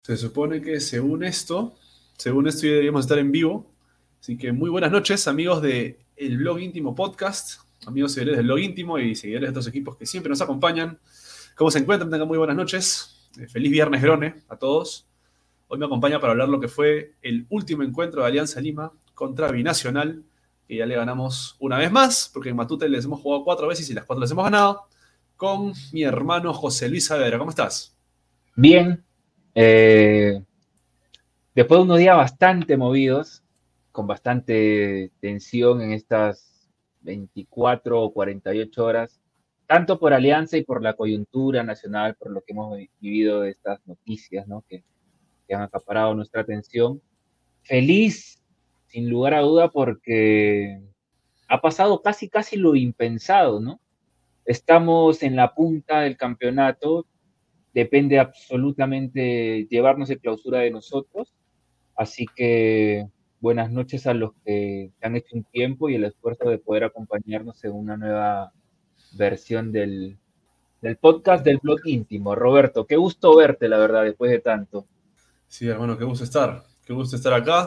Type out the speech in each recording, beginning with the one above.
Se supone que según esto ya deberíamos estar en vivo. Así que muy buenas noches, amigos de el Blog Íntimo Podcast, amigos seguidores del Blog Íntimo y seguidores de estos equipos que siempre nos acompañan. ¿Cómo se encuentran? Tengan muy buenas noches. Feliz viernes, Grone, a todos. Hoy me acompaña para hablar lo que fue el último encuentro de Alianza Lima contra Binacional, que ya le ganamos una vez más, porque en Matute les hemos jugado 4 veces y las 4 les hemos ganado, con mi hermano José Luis Saavedra. ¿Cómo estás? Bien, eh, después de unos días bastante movidos, con bastante tensión en estas 24 o 48 horas, tanto por Alianza y por la coyuntura nacional, por lo que hemos vivido de estas noticias, ¿no? que han acaparado nuestra atención. Feliz, sin lugar a duda, porque ha pasado casi lo impensado, ¿no? Estamos en la punta del campeonato, depende absolutamente llevarnos de clausura de nosotros. Así que buenas noches a los que han hecho un tiempo y el esfuerzo de poder acompañarnos en una nueva versión del podcast del blog íntimo. Roberto, qué gusto verte, la verdad, después de tanto. Sí, hermano, qué gusto estar. Qué gusto estar acá.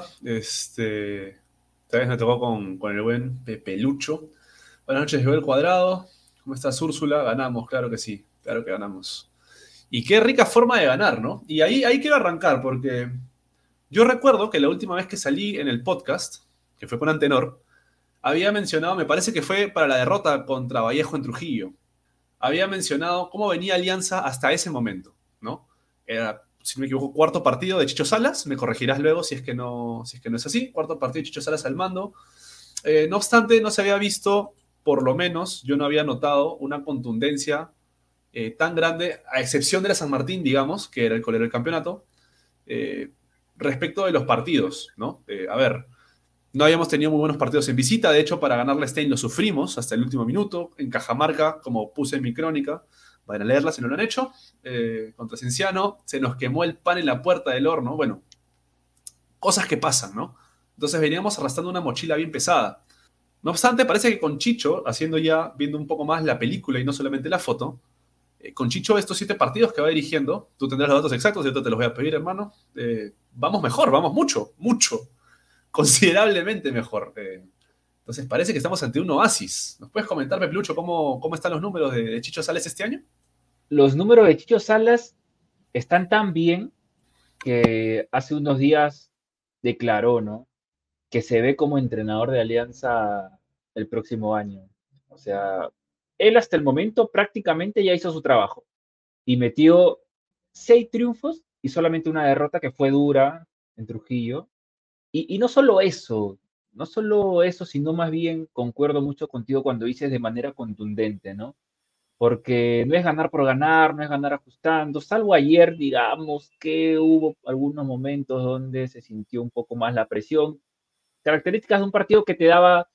Esta vez me tocó con el buen Pepelucho. Buenas noches, Joel Cuadrado. ¿Cómo estás, Úrsula? Ganamos, claro que sí. Claro que ganamos. Y qué rica forma de ganar, ¿no? Y ahí quiero arrancar, porque yo recuerdo que la última vez que salí en el podcast, que fue con Antenor, había mencionado, me parece que fue para la derrota contra Vallejo en Trujillo, había mencionado cómo venía Alianza hasta ese momento, ¿no? Era, si no me equivoco, cuarto partido de Chicho Salas, me corregirás luego si es que no es así, cuarto partido de Chicho Salas al mando. No obstante, no se había visto, por lo menos yo no había notado una contundencia tan grande, a excepción de la San Martín, digamos, que era el colero del campeonato, eh, respecto de los partidos, ¿no? A ver, no habíamos tenido muy buenos partidos en visita. De hecho, para ganarle a Stein lo sufrimos hasta el último minuto. En Cajamarca, como puse en mi crónica, vayan a leerla si no lo han hecho. Contra Cienciano, se nos quemó el pan en la puerta del horno. Bueno, cosas que pasan, ¿no? Entonces veníamos arrastrando una mochila bien pesada. No obstante, parece que con Chicho, viendo un poco más la película y no solamente la foto, con Chicho estos 7 partidos que va dirigiendo, tú tendrás los datos exactos, yo te los voy a pedir, hermano. Vamos mejor, vamos mucho, considerablemente mejor. Entonces parece que estamos ante un oasis. ¿Nos puedes comentar, Peplucho, cómo están los números de Chicho Sales este año? Los números de Chicho Salas están tan bien que hace unos días declaró, ¿no? Que se ve como entrenador de Alianza el próximo año. O sea, él hasta el momento prácticamente ya hizo su trabajo y metió 6 triunfos y solamente una derrota que fue dura en Trujillo. Y no solo eso, sino más bien concuerdo mucho contigo cuando dices de manera contundente, ¿no? Porque no es ganar por ganar, no es ganar ajustando, salvo ayer, digamos, que hubo algunos momentos donde se sintió un poco más la presión, características de un partido que te daba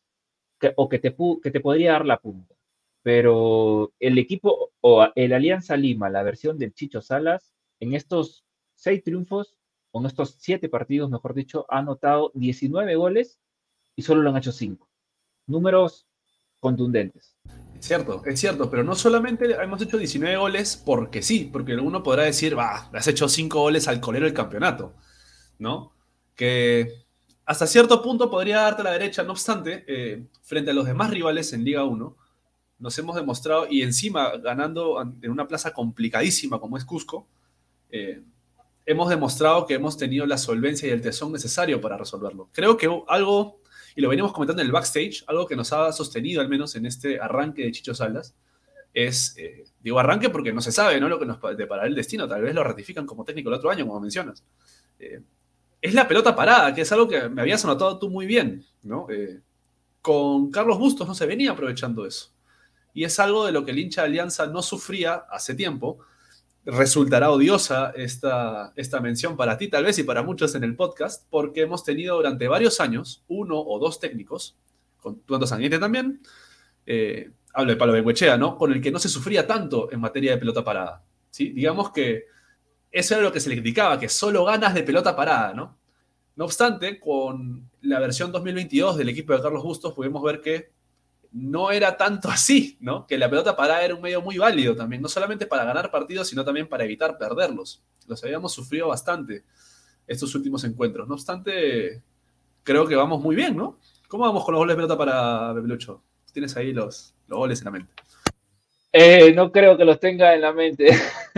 que te podría dar la punta. Pero el equipo o el Alianza Lima, la versión del Chicho Salas, en estos 6 triunfos, o en estos 7 partidos, mejor dicho, ha anotado 19 goles y solo lo han hecho 5. Números contundentes. Es cierto, pero no solamente hemos hecho 19 goles porque sí, porque alguno podrá decir, va, has hecho 5 goles al colero del campeonato, ¿no? Que hasta cierto punto podría darte la derecha, no obstante, frente a los demás rivales en Liga 1, nos hemos demostrado, y encima ganando en una plaza complicadísima como es Cusco, eh, hemos demostrado que hemos tenido la solvencia y el tesón necesario para resolverlo. Creo que algo, y lo venimos comentando en el backstage, algo que nos ha sostenido al menos en este arranque de Chicho Salas, es, digo arranque porque no se sabe, ¿no? Lo que nos deparará el destino, tal vez lo ratifican como técnico el otro año, como mencionas. Eh, es la pelota parada, que es algo que me habías anotado tú muy bien, ¿no? Con Carlos Bustos no se venía aprovechando eso. Y es algo de lo que el hincha de Alianza no sufría hace tiempo. Resultará odiosa esta mención para ti, tal vez, y para muchos en el podcast, porque hemos tenido durante varios años uno o dos técnicos, con Tuando Sanguinte también, hablo de Pablo Bengoechea, ¿no? Con el que no se sufría tanto en materia de pelota parada. ¿Sí? Digamos que eso era lo que se le criticaba, que solo ganas de pelota parada, ¿no? No obstante, con la versión 2022 del equipo de Carlos Bustos, pudimos ver que no era tanto así, ¿no? Que la pelota parada era un medio muy válido también, no solamente para ganar partidos, sino también para evitar perderlos. Los habíamos sufrido bastante estos últimos encuentros. No obstante, creo que vamos muy bien, ¿no? ¿Cómo vamos con los goles de pelota para Pepelucho? Tienes ahí los goles en la mente. No creo que los tenga en la mente,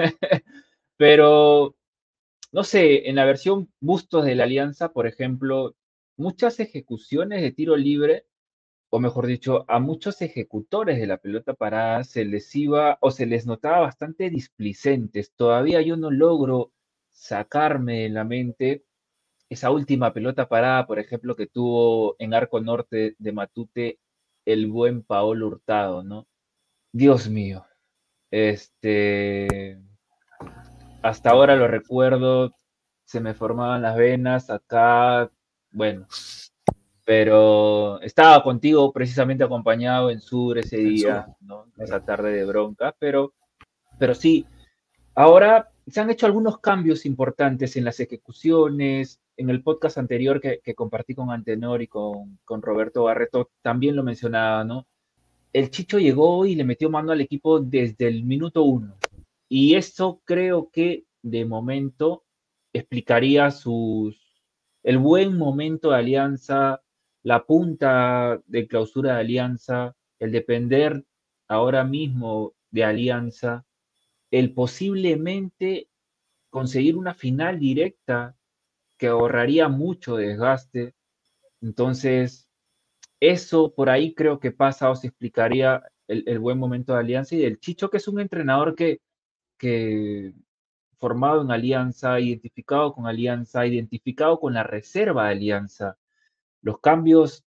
pero no sé, en la versión Bustos de la Alianza, por ejemplo, muchas ejecuciones de tiro libre, o mejor dicho, a muchos ejecutores de la pelota parada se les iba o se les notaba bastante displicentes. Todavía yo no logro sacarme de la mente esa última pelota parada, por ejemplo, que tuvo en Arco Norte de Matute el buen Paolo Hurtado, ¿no? Dios mío, este, hasta ahora lo recuerdo, se me formaban las venas acá, bueno, pero estaba contigo precisamente acompañado en Sur ese En sur. día, ¿no? Esa tarde de bronca, pero sí, ahora se han hecho algunos cambios importantes en las ejecuciones. En el podcast anterior que compartí con Antenor y con Roberto Barreto, también lo mencionaba, ¿no? El Chicho llegó y le metió mano al equipo desde el minuto uno. Y eso creo que de momento explicaría el buen momento de Alianza, la punta de clausura de Alianza, el depender ahora mismo de Alianza, el posiblemente conseguir una final directa que ahorraría mucho desgaste. Entonces, eso por ahí creo que pasa o se explicaría el buen momento de Alianza y del Chicho, que es un entrenador que formado en Alianza, identificado con la reserva de Alianza. Los cambios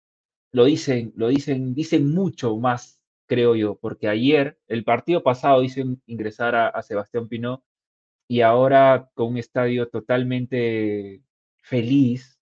dicen mucho más, creo yo, porque ayer, el partido pasado, hizo ingresar a Sebastián Pinó y ahora con un estadio totalmente feliz,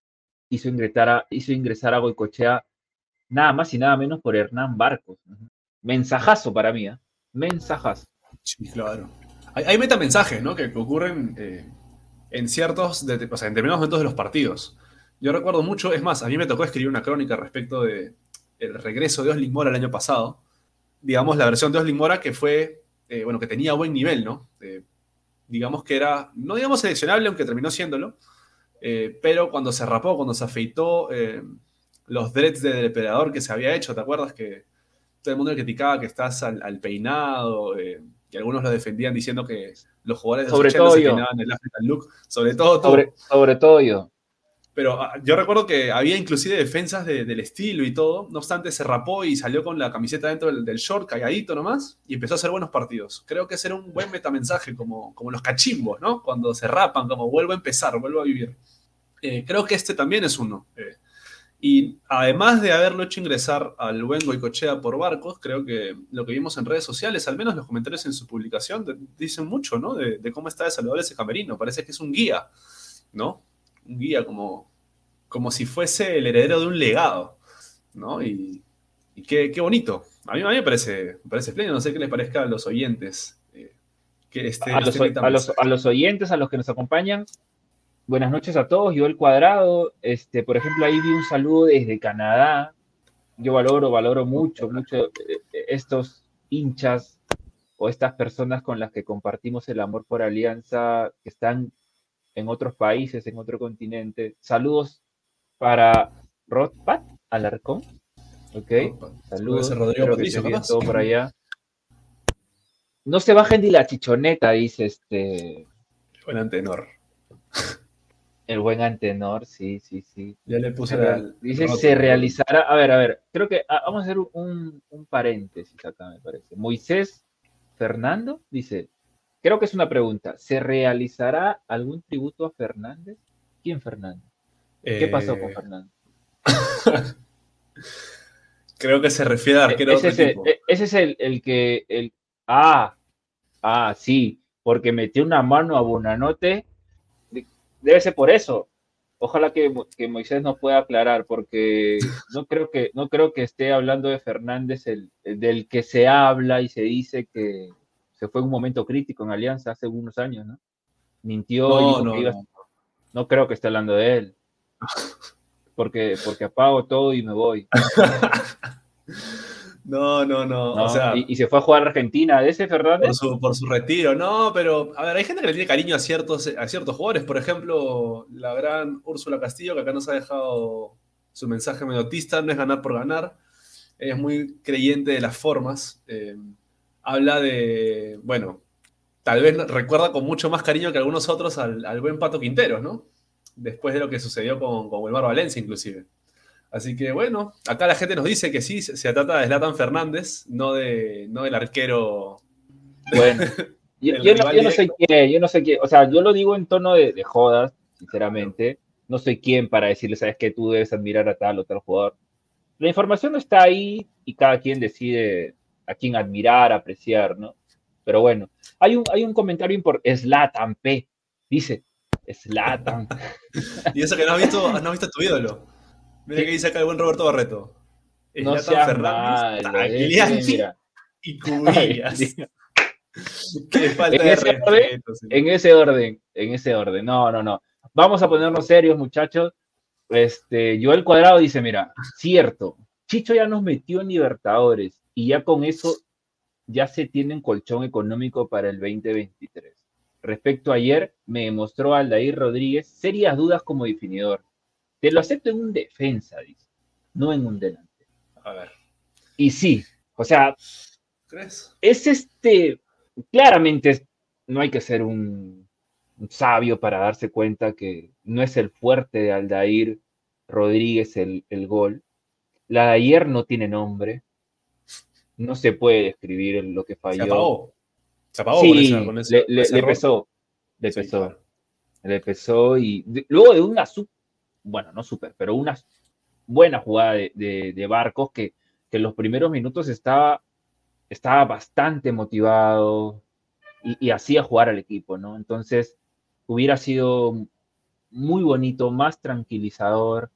hizo ingresar a Goicoechea nada más y nada menos por Hernán Barcos. Mensajazo para mí, ¿eh? Mensajazo. Sí, claro. Hay metamensajes, ¿no? Que ocurren en ciertos, o sea, en determinados momentos de los partidos. Yo recuerdo mucho, es más, a mí me tocó escribir una crónica respecto de el regreso de Oslin Mora el año pasado. Digamos, la versión de Oslin Mora que fue, bueno, que tenía buen nivel, ¿no? Digamos que era, no digamos seleccionable, aunque terminó siéndolo, pero cuando se rapó, cuando se afeitó los dreads de depredador que se había hecho, ¿te acuerdas que todo el mundo le criticaba que estás al peinado, y algunos lo defendían diciendo que los jugadores de los Sobre 80 todo se yo, peinaban el African look, sobre todo tú. sobre todo yo. Pero yo recuerdo que había inclusive defensas del estilo y todo, no obstante se rapó y salió con la camiseta dentro del short, calladito nomás, y empezó a hacer buenos partidos. Creo que ese era un buen metamensaje, como los cachimbos, ¿no? Cuando se rapan, como vuelvo a empezar, vuelvo a vivir. Creo que este también es uno. Y además de haberlo hecho ingresar al buen Goicoechea por Barcos, creo que lo que vimos en redes sociales, al menos los comentarios en su publicación, dicen mucho, ¿no? De cómo está de saludable ese camerino. Parece que es un guía, ¿no? Un guía como si fuese el heredero de un legado, ¿no? Y qué bonito. A mí me parece espléndido. No sé qué les parezca a los oyentes que A los, a metamensaje. los oyentes, a los que nos acompañan, buenas noches a todos. Yo el Cuadrado, por ejemplo, ahí vi un saludo desde Canadá. Yo valoro mucho estos hinchas o estas personas con las que compartimos el amor por Alianza, que están en otros países, en otro continente. Saludos para Rodpat Alarcón, ok, Puede ser saludos, Rodrigo espero que esté Patricio, bien capaz. todo por allá. No se bajen ni la chichoneta, dice Buen Antenor. el buen Antenor, sí, sí, sí. Ya le puse la Dice, se rótula. realizará, a ver, creo que vamos a hacer un paréntesis acá, me parece. Moisés Fernando dice, creo que es una pregunta, ¿se realizará algún tributo a Fernández? ¿Quién Fernández? ¿Qué pasó con Eh, Fernández? Creo que se refiere al arquero de otro equipo. Ese es ah, sí, porque metió una mano a Bonanote, debe ser por eso. Ojalá que Moisés nos pueda aclarar, porque no creo que esté hablando de Fernández, el del que se habla y se dice que se fue en un momento crítico en Alianza hace unos años, ¿no? Mintió y No, dijo que no, iba. no. No creo que esté hablando de él, porque apago todo y me voy. No, no, no. O ¿no? sea, Y se fue a jugar a Argentina, ¿de ese por Fernández? su retiro, no, pero a ver, hay gente que le tiene cariño a ciertos jugadores. Por ejemplo, la gran Úrsula Castillo, que acá nos ha dejado su mensaje medio autista, no es ganar por ganar. Ella es muy creyente de las formas. Habla de, bueno, tal vez recuerda con mucho más cariño que algunos otros al buen Pato Quinteros, ¿no? Después de lo que sucedió con Wilmar Valencia, inclusive. Así que bueno, acá la gente nos dice que sí, se trata de Zlatan Fernández, no del arquero, Bueno, el rival yo no soy directo. quién, yo no sé quién, o sea, yo lo digo en tono de jodas, sinceramente. No soy quién para decirle, sabes que tú debes admirar a tal o tal jugador. La información no está ahí y cada quien decide a quién admirar, apreciar, ¿no? Pero bueno, hay un comentario por Zlatan P. Dice, Zlatan, Y eso que no has visto a tu ídolo. Mira que que dice acá el buen Roberto Barreto. no Zlatan seas Fernández, malo, Tagliani mira. y Ay, Cubillas. Dios. Qué falta En de ese orden, respeto, señor. en ese orden, en ese orden. No, no, no. Vamos a ponernos serios, muchachos. Joel Cuadrado dice, mira, cierto, Chicho ya nos metió en Libertadores y ya con eso ya se tiene un colchón económico para el 2023. Respecto a ayer, me demostró Aldair Rodríguez serias dudas como definidor. Te lo acepto en un defensa, dice, no en un delante. A ver, Y sí, o sea, ¿crees? es claramente no hay que ser un sabio para darse cuenta que no es el fuerte de Aldair Rodríguez el gol. La de ayer no tiene nombre, no se puede describir lo que Se falló. apagó. Se apagó Sí, con ese error. le Sí, pesó, claro. le pesó y luego de una, bueno, no super, pero una buena jugada de Barcos que en los primeros minutos estaba bastante motivado y hacía jugar al equipo, ¿no? Entonces hubiera sido muy bonito, más tranquilizador,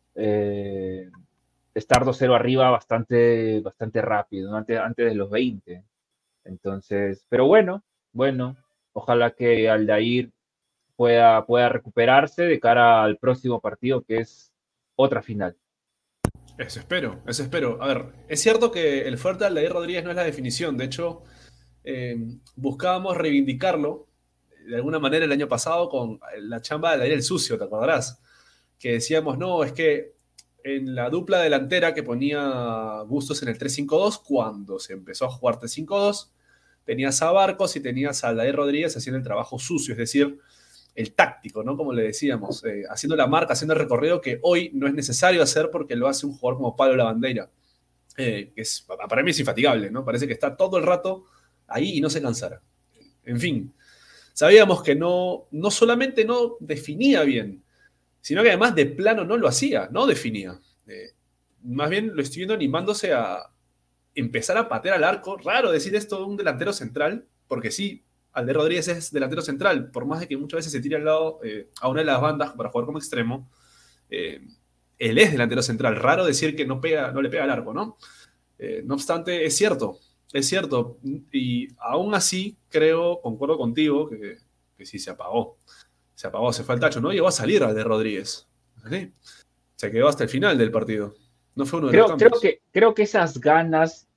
eh, estar 2-0 arriba bastante rápido, ¿no? Antes de los 20. Entonces, pero bueno, ojalá que Aldair pueda recuperarse de cara al próximo partido, que es otra final. Eso espero, eso espero. A ver, es cierto que el fuerte de Aldair Rodríguez no es la definición. De hecho, buscábamos reivindicarlo de alguna manera el año pasado con la chamba de Aldair el Sucio, ¿te acordarás? Que decíamos, no, es que en la dupla delantera que ponía Bustos en el 3-5-2, cuando se empezó a jugar 3-5-2, tenías a Barcos y tenías a Aldair Rodríguez haciendo el trabajo sucio, es decir, el táctico, ¿no? Como le decíamos, haciendo la marca, haciendo el recorrido que hoy no es necesario hacer porque lo hace un jugador como Pablo Lavandera, que para mí es infatigable, ¿no? Parece que está todo el rato ahí y no se cansara. En fin, sabíamos que no solamente no definía bien, sino que además de plano no lo hacía, no definía. Más bien lo estoy viendo animándose a empezar a patear al arco. Raro decir esto de un delantero central, porque sí, Alder Rodríguez es delantero central, por más de que muchas veces se tire al lado a una de las bandas para jugar como extremo, eh, él es delantero central. Raro decir que no le pega al arco, ¿no? No obstante, es cierto. Y aún así, concuerdo contigo, que sí se apagó. Se apagó, se fue al tacho. No llegó a salir Alder Rodríguez. ¿Sí? Se quedó hasta el final del partido. No fue uno de los cambios. Creo que esas ganas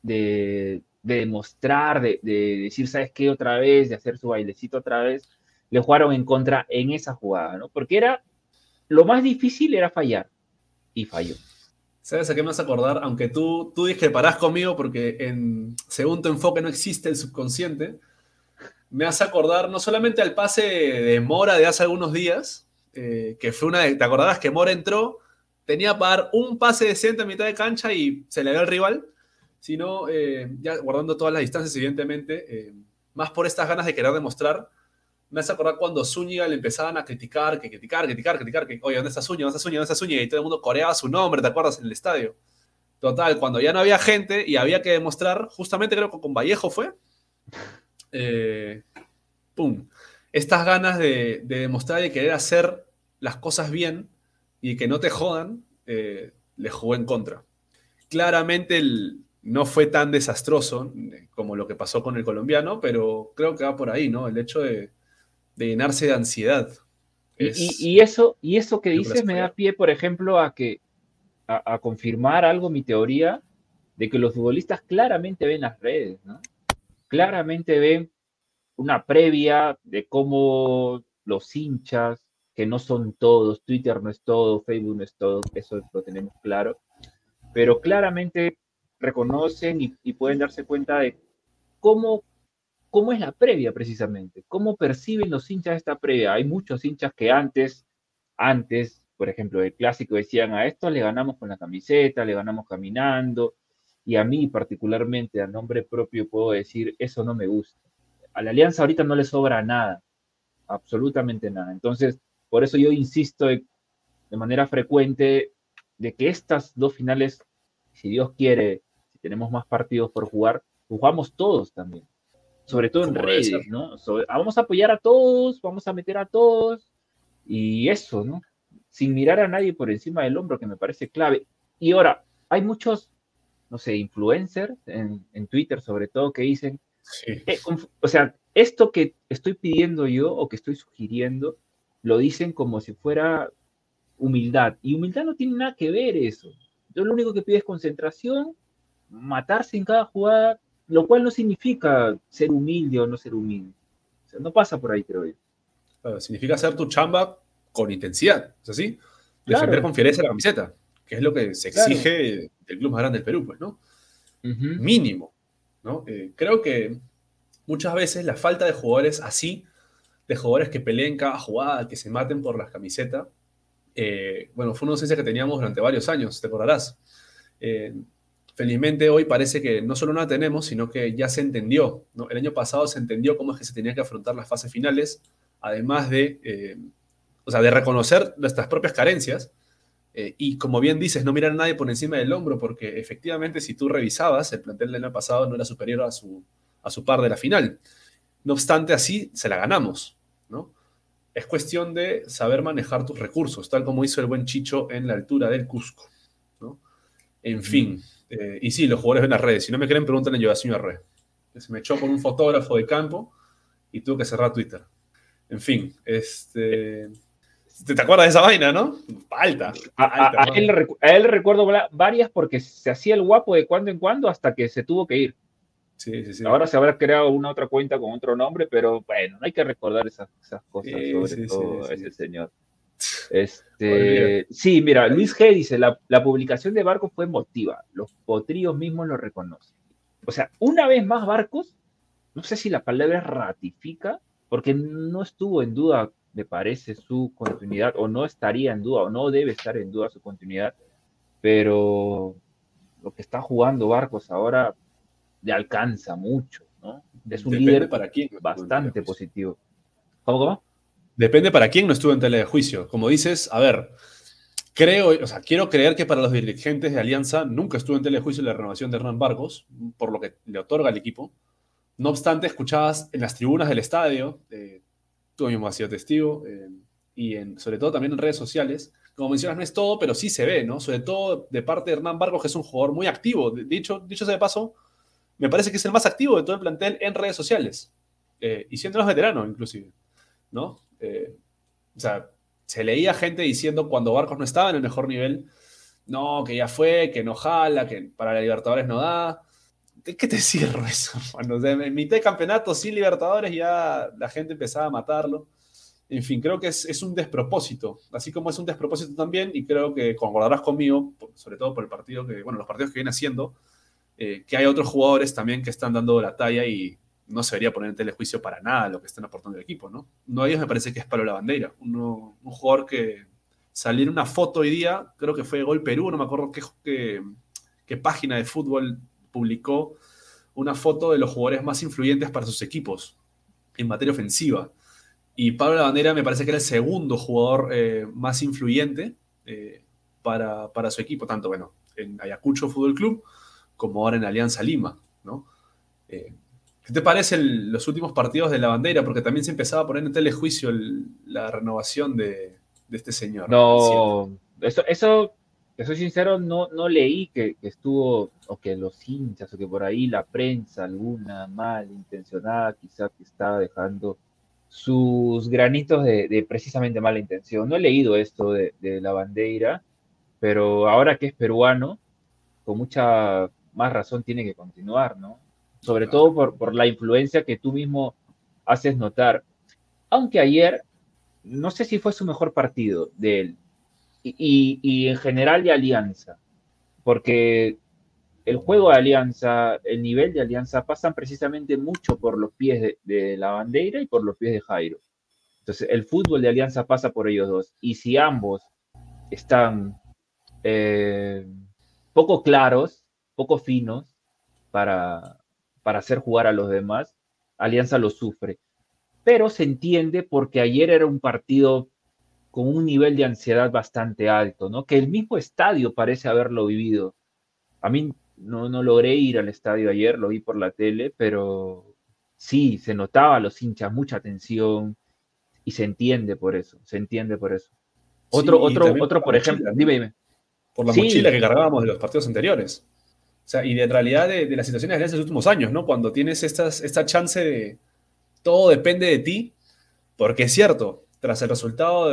de demostrar, de decir, ¿sabes qué? Otra vez, de hacer su bailecito otra vez, le jugaron en contra en esa jugada, ¿no? Porque lo más difícil era fallar, y falló. ¿Sabes a qué me vas a acordar? Aunque tú discreparás conmigo porque según tu enfoque no existe el subconsciente, me hace acordar no solamente al pase de Mora de hace algunos días, que fue ¿te acordarás que Mora entró, tenía para dar un pase decente a mitad de cancha y se le dio al rival, sino ya guardando todas las distancias, evidentemente, más por estas ganas de querer demostrar, me hace acordar cuando Zúñiga le empezaban a criticar, que, oye, ¿dónde está Zúñiga? ¿Dónde está Zúñiga? ¿Dónde está Zúñiga? Y todo el mundo coreaba su nombre, ¿te acuerdas? En el estadio. Total, cuando ya no había gente y había que demostrar, justamente creo que con Vallejo fue, eh, ¡pum! Estas ganas de demostrar y querer hacer las cosas bien y que no te jodan, le jugó en contra. Claramente no fue tan desastroso como lo que pasó con el colombiano, pero creo que va por ahí, ¿no? El hecho de llenarse de ansiedad es Y eso que lo que lo dices hace me da fallar. pie, por ejemplo, a confirmar algo, mi teoría, de que los futbolistas claramente ven las redes, ¿no? Claramente ven una previa de cómo los hinchas, que no son todos, Twitter no es todo, Facebook no es todo, eso lo tenemos claro, pero claramente reconocen y pueden darse cuenta de cómo, cómo es la previa precisamente, cómo perciben los hinchas esta previa. Hay muchos hinchas que antes, por ejemplo, el clásico decían a esto le ganamos con la camiseta, le ganamos caminando, y a mí particularmente, a nombre propio, puedo decir, eso no me gusta. A la Alianza ahorita no le sobra nada, absolutamente nada. Entonces, por eso yo insisto de manera frecuente de que estas dos finales, si Dios quiere, si tenemos más partidos por jugar, jugamos todos también, sobre todo en como debe ser. redes, ¿no? Vamos a apoyar a todos, vamos a meter a todos, y eso, ¿no? Sin mirar a nadie por encima del hombro, que me parece clave. Y ahora, hay muchos, no sé, influencers en Twitter sobre todo que dicen, Sí. o sea, esto que estoy pidiendo yo o que estoy sugiriendo, lo dicen como si fuera humildad. Y humildad no tiene nada que ver eso. Yo lo único que pido es concentración, matarse en cada jugada, lo cual no significa ser humilde o no ser humilde. O sea, no pasa por ahí, creo yo. Significa hacer tu chamba con intensidad, ¿es así? Defender Claro, con fiereza la camiseta, que es lo que se claro. exige del club más grande del Perú, pues, ¿no? Ujú. Mínimo, ¿no? Creo que muchas veces la falta de jugadores así, de jugadores que peleen cada jugada, que se maten por las camisetas, bueno, fue una ausencia que teníamos durante varios años, te acordarás. Eh, Felizmente hoy parece que no solo no la tenemos, sino que ya se entendió, ¿no? El año pasado se entendió cómo es que se tenía que afrontar las fases finales, además o sea, de reconocer nuestras propias carencias. Y como bien dices, no mirar a nadie por encima del hombro, porque efectivamente si tú revisabas, el plantel del año pasado no era superior a su par de la final. No obstante, así se la ganamos, ¿no? Es cuestión de saber manejar tus recursos, tal como hizo el buen Chicho en la altura del Cusco, ¿no? En Ujú. fin, y sí, los jugadores ven las redes. Si no me creen, pregúntenle yo a señor Red. Se me echó con un fotógrafo de campo y tuvo que cerrar Twitter. En fin, ¿te acuerdas de esa vaina, no? Falta, falta, hermano. A él le recuerdo varias porque se hacía el guapo de cuando en cuando hasta que se tuvo que ir. Sí, sí, sí. Ahora se habrá creado una otra cuenta con otro nombre, pero bueno, no hay que recordar esas cosas, Sí, sobre sí, sí, todo ese sí. señor. Olvídate. Sí, mira, Ahí, Luis G dice, la publicación de Barcos fue emotiva, los potrillos mismos lo reconocen. O sea, una vez más Barcos, no sé si la palabra es ratifica, porque no estuvo en duda, me parece, su continuidad, o no estaría en duda, o no debe estar en duda su continuidad, pero lo que está jugando Barcos ahora le alcanza mucho, ¿no? Es un depende líder para quién no estuvo en tela de bastante juicio. positivo. ¿Cómo? Depende para quién no estuvo en tela de juicio. Como dices, a ver, creo, o sea, quiero creer que para los dirigentes de Alianza nunca estuvo en tela de juicio la renovación de Hernán Barcos, por lo que le otorga al equipo. No obstante, escuchabas en las tribunas del estadio, tú mismo has sido testigo, sobre todo también en redes sociales. Como mencionas, no es todo, pero sí se ve, ¿no? Sobre todo de parte de Hernán Barcos, que es un jugador muy activo. Dicho sea de paso, me parece que es el más activo de todo el plantel en redes sociales. Y siendo los veteranos, inclusive, ¿no? O sea, se leía gente diciendo cuando Barcos no estaba en el mejor nivel, no, que ya fue, que no jala, que para la Libertadores no da. ¿De qué te sirve eso? Cuando en mitad de campeonato sin Libertadores ya la gente empezaba a matarlo. En fin, creo que es un despropósito, así como es un despropósito también, y creo que concordarás conmigo, sobre todo por el partido que, bueno, los partidos que viene haciendo, que hay otros jugadores también que están dando la talla y no se debería poner en telejuicio para nada lo que están aportando el equipo, ¿no? Uno de ellos me parece que es Pablo Lavandera, un jugador que salió en una foto hoy día, creo que fue Gol Perú, no me acuerdo qué página de fútbol publicó una foto de los jugadores más influyentes para sus equipos en materia ofensiva. Y Pablo Lavandera me parece que era el segundo jugador más influyente para su equipo, tanto bueno, en Ayacucho Fútbol Club como ahora en Alianza Lima, ¿no? ¿Qué te parecen los últimos partidos de la bandera? Porque también se empezaba a poner en telejuicio la renovación de este señor, del 7. No, te soy sincero, no leí que estuvo, o que los hinchas, o que por ahí la prensa, alguna malintencionada, quizá que estaba dejando sus granitos de precisamente mala intención. No he leído esto de la bandera, pero ahora que es peruano, con mucha más razón tiene que continuar, ¿no? Sobre todo por la influencia que tú mismo haces notar. Aunque ayer, no sé si fue su mejor partido de él, y en general de Alianza, porque el juego de Alianza, el nivel de Alianza pasan precisamente mucho por los pies de la bandera y por los pies de Jairo. Entonces, el fútbol de Alianza pasa por ellos dos. Y si ambos están eh, poco claros, poco finos para, para hacer jugar a los demás, Alianza lo sufre. Pero se entiende porque ayer era un partido con un nivel de ansiedad bastante alto, ¿no? Que el mismo estadio parece haberlo vivido. A mí no logré ir al estadio ayer, lo vi por la tele, pero sí, se notaba a los hinchas mucha tensión y se entiende por eso, se entiende por eso. Sí, y también por Otro, la por ejemplo, mochila, ¿no? dime. Por la mochila Sí, que cargábamos de los partidos anteriores. O sea, y de realidad de las situaciones de Alianza de los últimos años, ¿no? Cuando tienes esta chance de todo depende de ti, porque es cierto, tras el resultado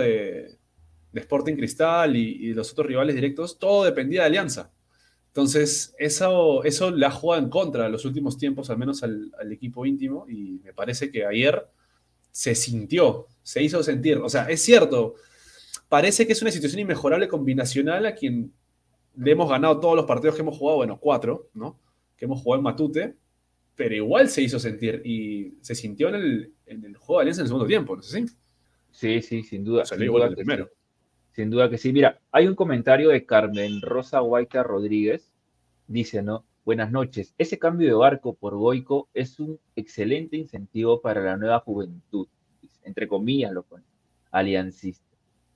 de Sporting Cristal y los otros rivales directos, todo dependía de Alianza. Entonces, eso le ha jugado en contra en los últimos tiempos, al menos al equipo íntimo, y me parece que ayer se sintió, se hizo sentir. O sea, es cierto, parece que es una situación inmejorable combinacional a quien le hemos ganado todos los partidos que hemos jugado, bueno, 4, ¿no? Que hemos jugado en Matute, pero igual se hizo sentir y se sintió en el juego de Alianza en el segundo tiempo, ¿no sé si? sí, sí, Salió sin igual que duda el que sí, primero. sin duda que sí. Mira, hay un comentario de Carmen Rosa Guaita Rodríguez, dice, ¿no? Buenas noches. Ese cambio de barco por Goico es un excelente incentivo para la nueva juventud, entre comillas lo pone, aliancista.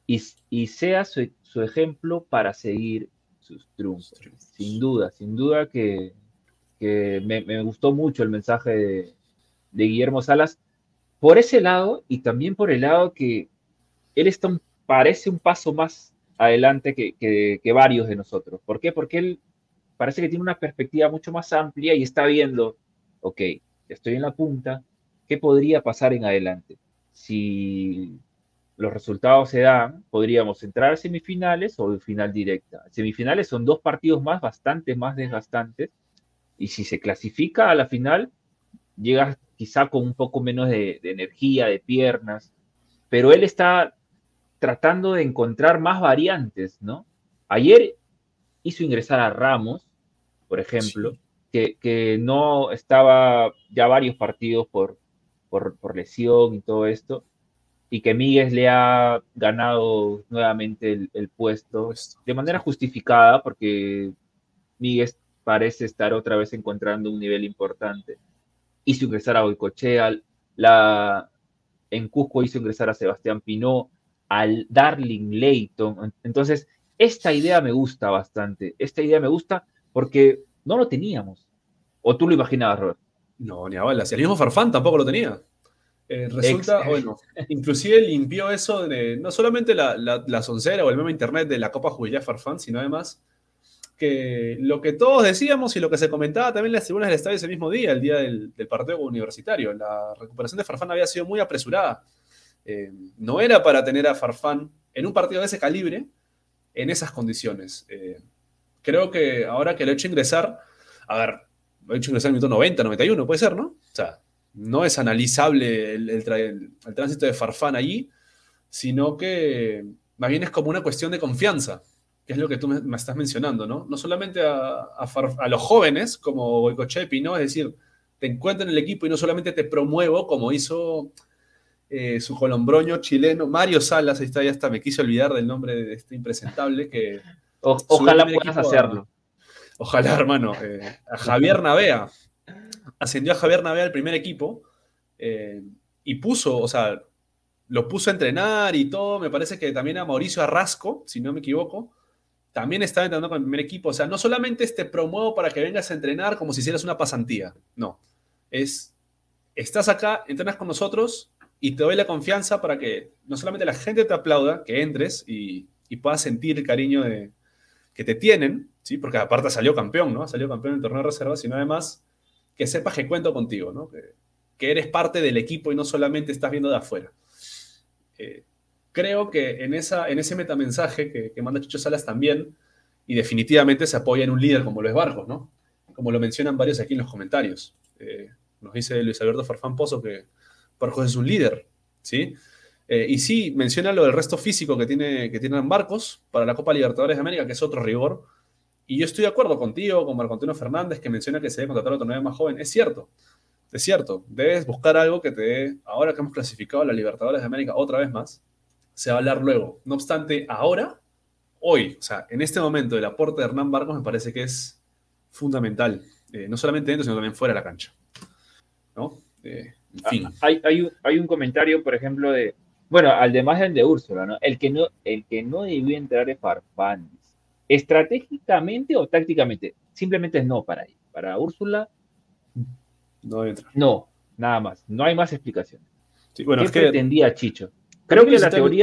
Y sea su ejemplo para seguir sus Los triunfos. triunfos. Sin duda que me gustó mucho el mensaje de Guillermo Salas por ese lado y también por el lado que él parece un paso más adelante que varios de nosotros. ¿Por qué? Porque él parece que tiene una perspectiva mucho más amplia y está viendo, ok, estoy en la punta, ¿qué podría pasar en adelante? Si los resultados se dan, podríamos entrar a semifinales o final directa. Semifinales son dos partidos más, bastante más desgastantes, y si se clasifica a la final, llegas quizá con un poco menos de energía, de piernas, pero él está tratando de encontrar más variantes, ¿no? Ayer hizo ingresar a Ramos, por ejemplo, Sí. que no estaba ya varios partidos por lesión y todo esto, y que Míguez le ha ganado nuevamente el puesto Puesto. de manera Sí. justificada, porque Míguez parece estar otra vez encontrando un nivel importante. Hizo ingresar a Boicochea, en Cusco hizo ingresar a Sebastián Pinó, al Darling Leighton. Entonces, esta idea me gusta bastante. Esta idea me gusta porque no lo teníamos. ¿O tú lo imaginabas, Robert? No, ni a balas. Y el mismo Farfán tampoco lo tenía. Ex Resulta, bueno, inclusive limpió eso de no solamente la soncera o el meme internet de la Copa Jubilá Farfán, sino además que lo que todos decíamos y lo que se comentaba también en las tribunas del estadio ese mismo día, el día del partido universitario. La recuperación de Farfán había sido muy apresurada. No era para tener a Farfán en un partido de ese calibre en esas condiciones. Creo que ahora que lo he hecho ingresar, a ver, lo he hecho ingresar en el minuto 90, 91, puede ser, ¿no? O sea, no es analizable el tránsito de Farfán allí, sino que más bien es como una cuestión de confianza, que es lo que tú me estás mencionando, ¿no? No solamente a los jóvenes, como Boicochepi, ¿no? Es decir, te encuentro en el equipo y no solamente te promuevo, como hizo su colombroño chileno, Mario Salas, ahí está, ya hasta me quise olvidar del nombre de este impresentable, que subió al Ojalá primer puedas equipo hacerlo. ojalá, hermano, a Javier Navea. Ascendió a Javier Navea al primer equipo eh, y puso, o sea, lo puso a entrenar y todo. Me parece que también a Mauricio Arrasco, si no me equivoco, también estaba entrenando con el primer equipo. O sea, no solamente te promuevo para que vengas a entrenar como si hicieras una pasantía. No. Es, estás acá, entrenas con nosotros y te doy la confianza para que no solamente la gente te aplauda, que entres y puedas sentir el cariño que te tienen, ¿sí? Porque aparte salió campeón, ¿no? Salió campeón en el torneo de reservas, sino además que sepas que cuento contigo, ¿no? Que eres parte del equipo y no solamente estás viendo de afuera. Eh, Creo que en ese metamensaje que manda Chicho Salas también, y definitivamente se apoya en un líder como lo es Barcos, ¿no? como lo mencionan varios aquí en los comentarios. Nos dice Luis Alberto Farfán Pozo que Barcos es un líder, ¿sí? Y sí, menciona lo del resto físico que tienen Barcos para la Copa Libertadores de América, que es otro rigor. Y yo estoy de acuerdo contigo, con Marco Antonio Fernández, que menciona que se debe contratar a otro 9 más joven. Es cierto, es cierto. Debes buscar algo que te dé, ahora que hemos clasificado a la Libertadores de América otra vez más, se va a hablar luego. No obstante, ahora, hoy, o sea, en este momento, el aporte de Hernán Barcos me parece que es fundamental. No solamente dentro, sino también fuera de la cancha. ¿No? En fin. Hay un comentario, por ejemplo, bueno, además del de Úrsula, ¿no? El que no debió entrar es Farfán. ¿Estratégicamente o tácticamente? Simplemente es no para él. Para Úrsula, No entra. no, nada más. No hay más explicaciones. Sí, bueno, ¿Qué es que pretendía Chicho? Creo que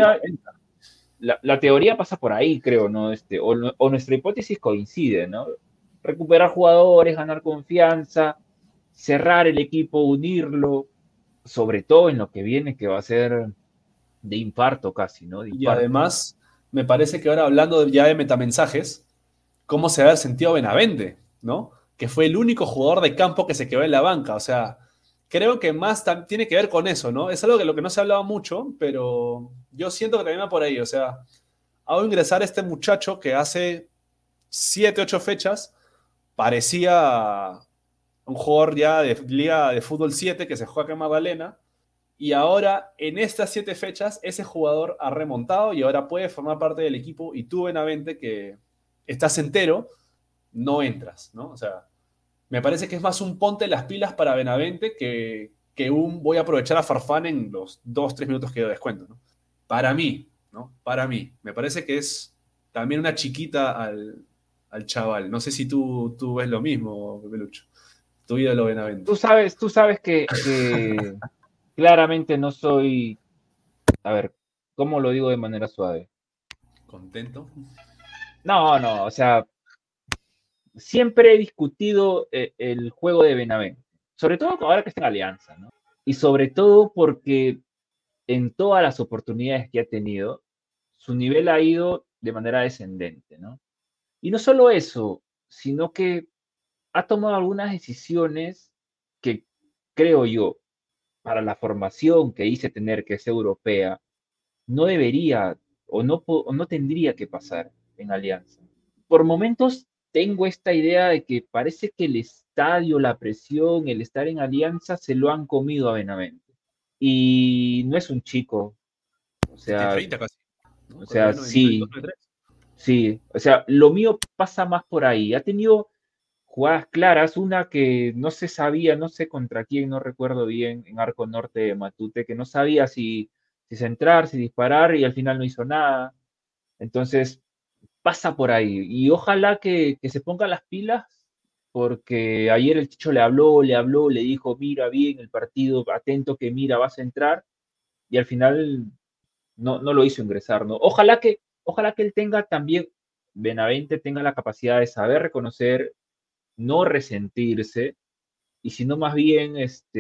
la teoría pasa por ahí, creo, ¿no? O nuestra hipótesis coincide, ¿no? Recuperar jugadores, ganar confianza, cerrar el equipo, unirlo, sobre todo en lo que viene, que va a ser de infarto casi, ¿no? De Y infarto. además, me parece que ahora hablando ya de metamensajes, cómo se va a haber sentido Benavente, ¿no? Que fue el único jugador de campo que se quedó en la banca. O sea, creo que más tiene que ver con eso, ¿no? Es algo de lo que no se ha hablado mucho, pero yo siento que también va por ahí. O sea, hago ingresar a este muchacho que hace 7, 8 fechas parecía un jugador ya de Liga de Fútbol 7 que se juega acá en Magdalena. Y ahora, en estas 7 fechas, ese jugador ha remontado y ahora puede formar parte del equipo. Y tú, Benavente, que estás entero, no entras, ¿no? O sea, me parece que es más un ponte las pilas para Benavente que un voy a aprovechar a Farfán en los 2, 3 minutos que yo descuento, ¿no? Para mí, ¿no? Para mí. Me parece que es también una chiquita al chaval. No sé si tú ves lo mismo, Pepe Lucho. Tu ídolo Benavente. Tú sabes que claramente no soy, a ver, ¿cómo lo digo de manera suave? ¿Contento? No, o sea, siempre he discutido el juego de Benavente, sobre todo ahora que está en Alianza, ¿no? Y sobre todo porque en todas las oportunidades que ha tenido, su nivel ha ido de manera descendente, ¿no? Y no solo eso, sino que ha tomado algunas decisiones que creo yo, para la formación que hice tener, que es europea, no debería o no tendría que pasar en Alianza. Por momentos tengo esta idea de que parece que el estadio, la presión, el estar en Alianza se lo han comido a Benavente. Y no es un chico, o Tiene sea, 30 casi, ¿no? o Cuando sea, vino 92, sí, 93. sí, o sea, lo mío pasa más por ahí. Ha tenido jugadas claras, una que no se sabía, no sé contra quién, no recuerdo bien, en Arco Norte de Matute, que no sabía si centrar, si disparar y al final no hizo nada. Entonces, pasa por ahí. Y ojalá que se ponga las pilas, porque ayer el Chicho le dijo, mira bien el partido, atento que mira, vas a entrar, y al final no lo hizo ingresar, ¿no? Ojalá que él tenga también, Benavente tenga la capacidad de saber reconocer, no resentirse, y sino más bien,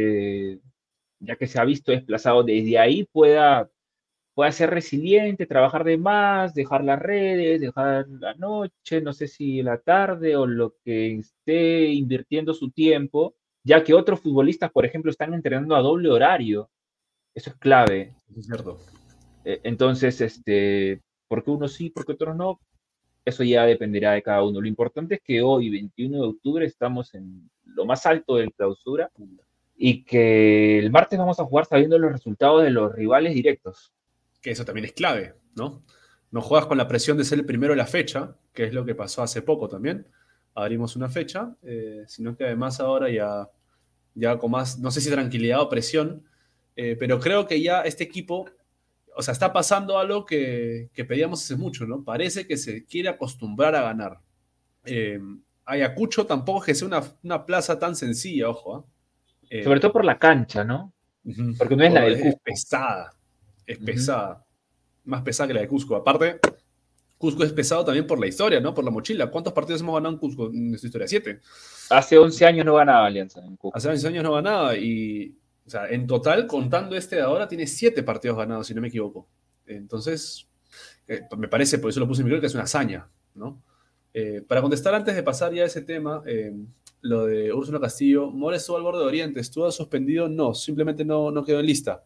ya que se ha visto desplazado desde ahí, pueda ser resiliente, trabajar de más, dejar las redes, dejar la noche, no sé si la tarde o lo que esté invirtiendo su tiempo, ya que otros futbolistas, por ejemplo, están entrenando a doble horario. Eso es clave. Eso es cierto. Entonces, porque unos sí, porque otros no, eso ya dependerá de cada uno. Lo importante es que hoy, 21 de octubre, estamos en lo más alto del clausura y que el martes vamos a jugar sabiendo los resultados de los rivales directos. Que eso también es clave, ¿no? No juegas con la presión de ser el primero de la fecha, que es lo que pasó hace poco también. Abrimos una fecha, sino que además ahora ya con más, no sé si tranquilidad o presión, pero creo que ya este equipo, o sea, está pasando algo que pedíamos hace mucho, ¿no? Parece que se quiere acostumbrar a ganar. Eh, Ayacucho tampoco es que sea una plaza tan sencilla, ojo. Sobre todo por la cancha, ¿no? Porque no es la del Es Cusco. pesada, es Ujú. pesada, más pesada que la de Cusco. Aparte, Cusco es pesado también por la historia, ¿no? Por la mochila. ¿Cuántos partidos hemos ganado en Cusco en nuestra historia? 7. Hace 11 años no ganaba Alianza en Hace Cusco. 11 años no ganaba y, o sea, en total, contando este de ahora, tiene 7 partidos ganados, si no me equivoco. Entonces, me parece, por eso lo puse en mi creo que es una hazaña, ¿no? Para contestar antes de pasar ya a ese tema, lo de Úrsula Castillo. Mora estuvo al borde de Oriente, estuvo suspendido, no, simplemente no quedó en lista.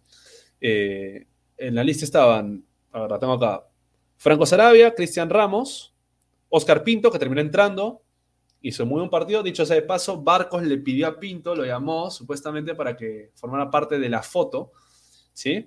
En la lista estaban, a ver, la tengo acá, Franco Sarabia, Cristian Ramos, Oscar Pinto, que terminó entrando, hizo muy buen partido. Dicho sea de paso, Barcos le pidió a Pinto, lo llamó supuestamente para que formara parte de la foto, ¿sí?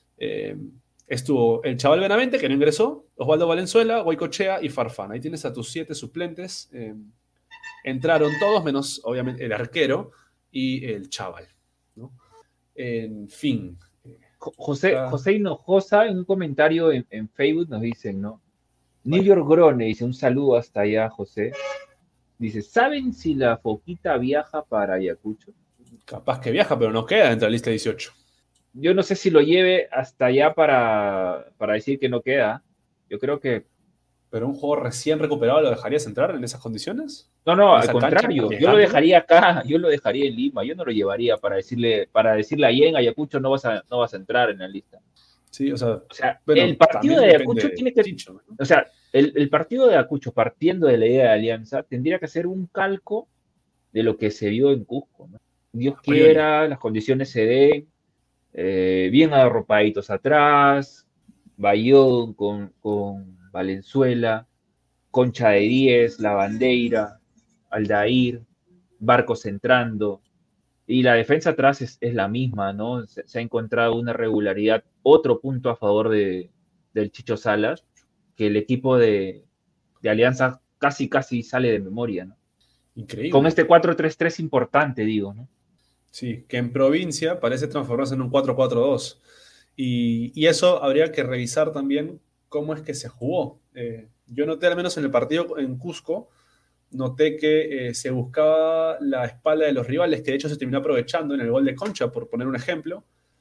Estuvo el Chaval Benavente, que no ingresó, Osvaldo Valenzuela, Goicochea y Farfán. Ahí tienes a tus 7 suplentes. Entraron todos, menos obviamente el arquero y el Chaval, ¿no? En fin. José Hinojosa, en un comentario en Facebook nos dicen, ¿no? New York Grone dice, un saludo hasta allá, José. Dice, ¿saben si la foquita viaja para Ayacucho? Capaz que viaja, pero no queda dentro de la lista 18. Yo no sé si lo lleve hasta allá para decir que no queda. Yo creo que... ¿Pero un juego recién recuperado lo dejarías entrar en esas condiciones? No, ¿En al esa contrario. cancha, Yo lo dejaría acá, yo lo dejaría en Lima. Yo no lo llevaría para decirle allá en Ayacucho no vas a entrar en la lista. Sí, o sea, bueno, el partido de Ayacucho tiene que... Chicho, ¿no? O sea, el partido de Ayacucho, partiendo de la idea de Alianza, tendría que ser un calco de lo que se vio en Cusco, ¿no? Dios quiera, las condiciones se den, bien arropaditos atrás, Bayón con Valenzuela, Concha de 10, La Bandeira, Aldair, Barcos entrando, y la defensa atrás es la misma, ¿no? Se ha encontrado una regularidad, otro punto a favor del Chicho Salas, que el equipo de Alianza casi sale de memoria, ¿no? Increíble. Con este 4-3-3 importante, digo, ¿no? Sí, que en provincia parece transformarse en un 4-4-2. Y eso habría que revisar también cómo es que se jugó. Yo noté, al menos en el partido en Cusco, noté que se buscaba la espalda de los rivales, que de hecho se terminó aprovechando en el gol de Concha, por poner un ejemplo.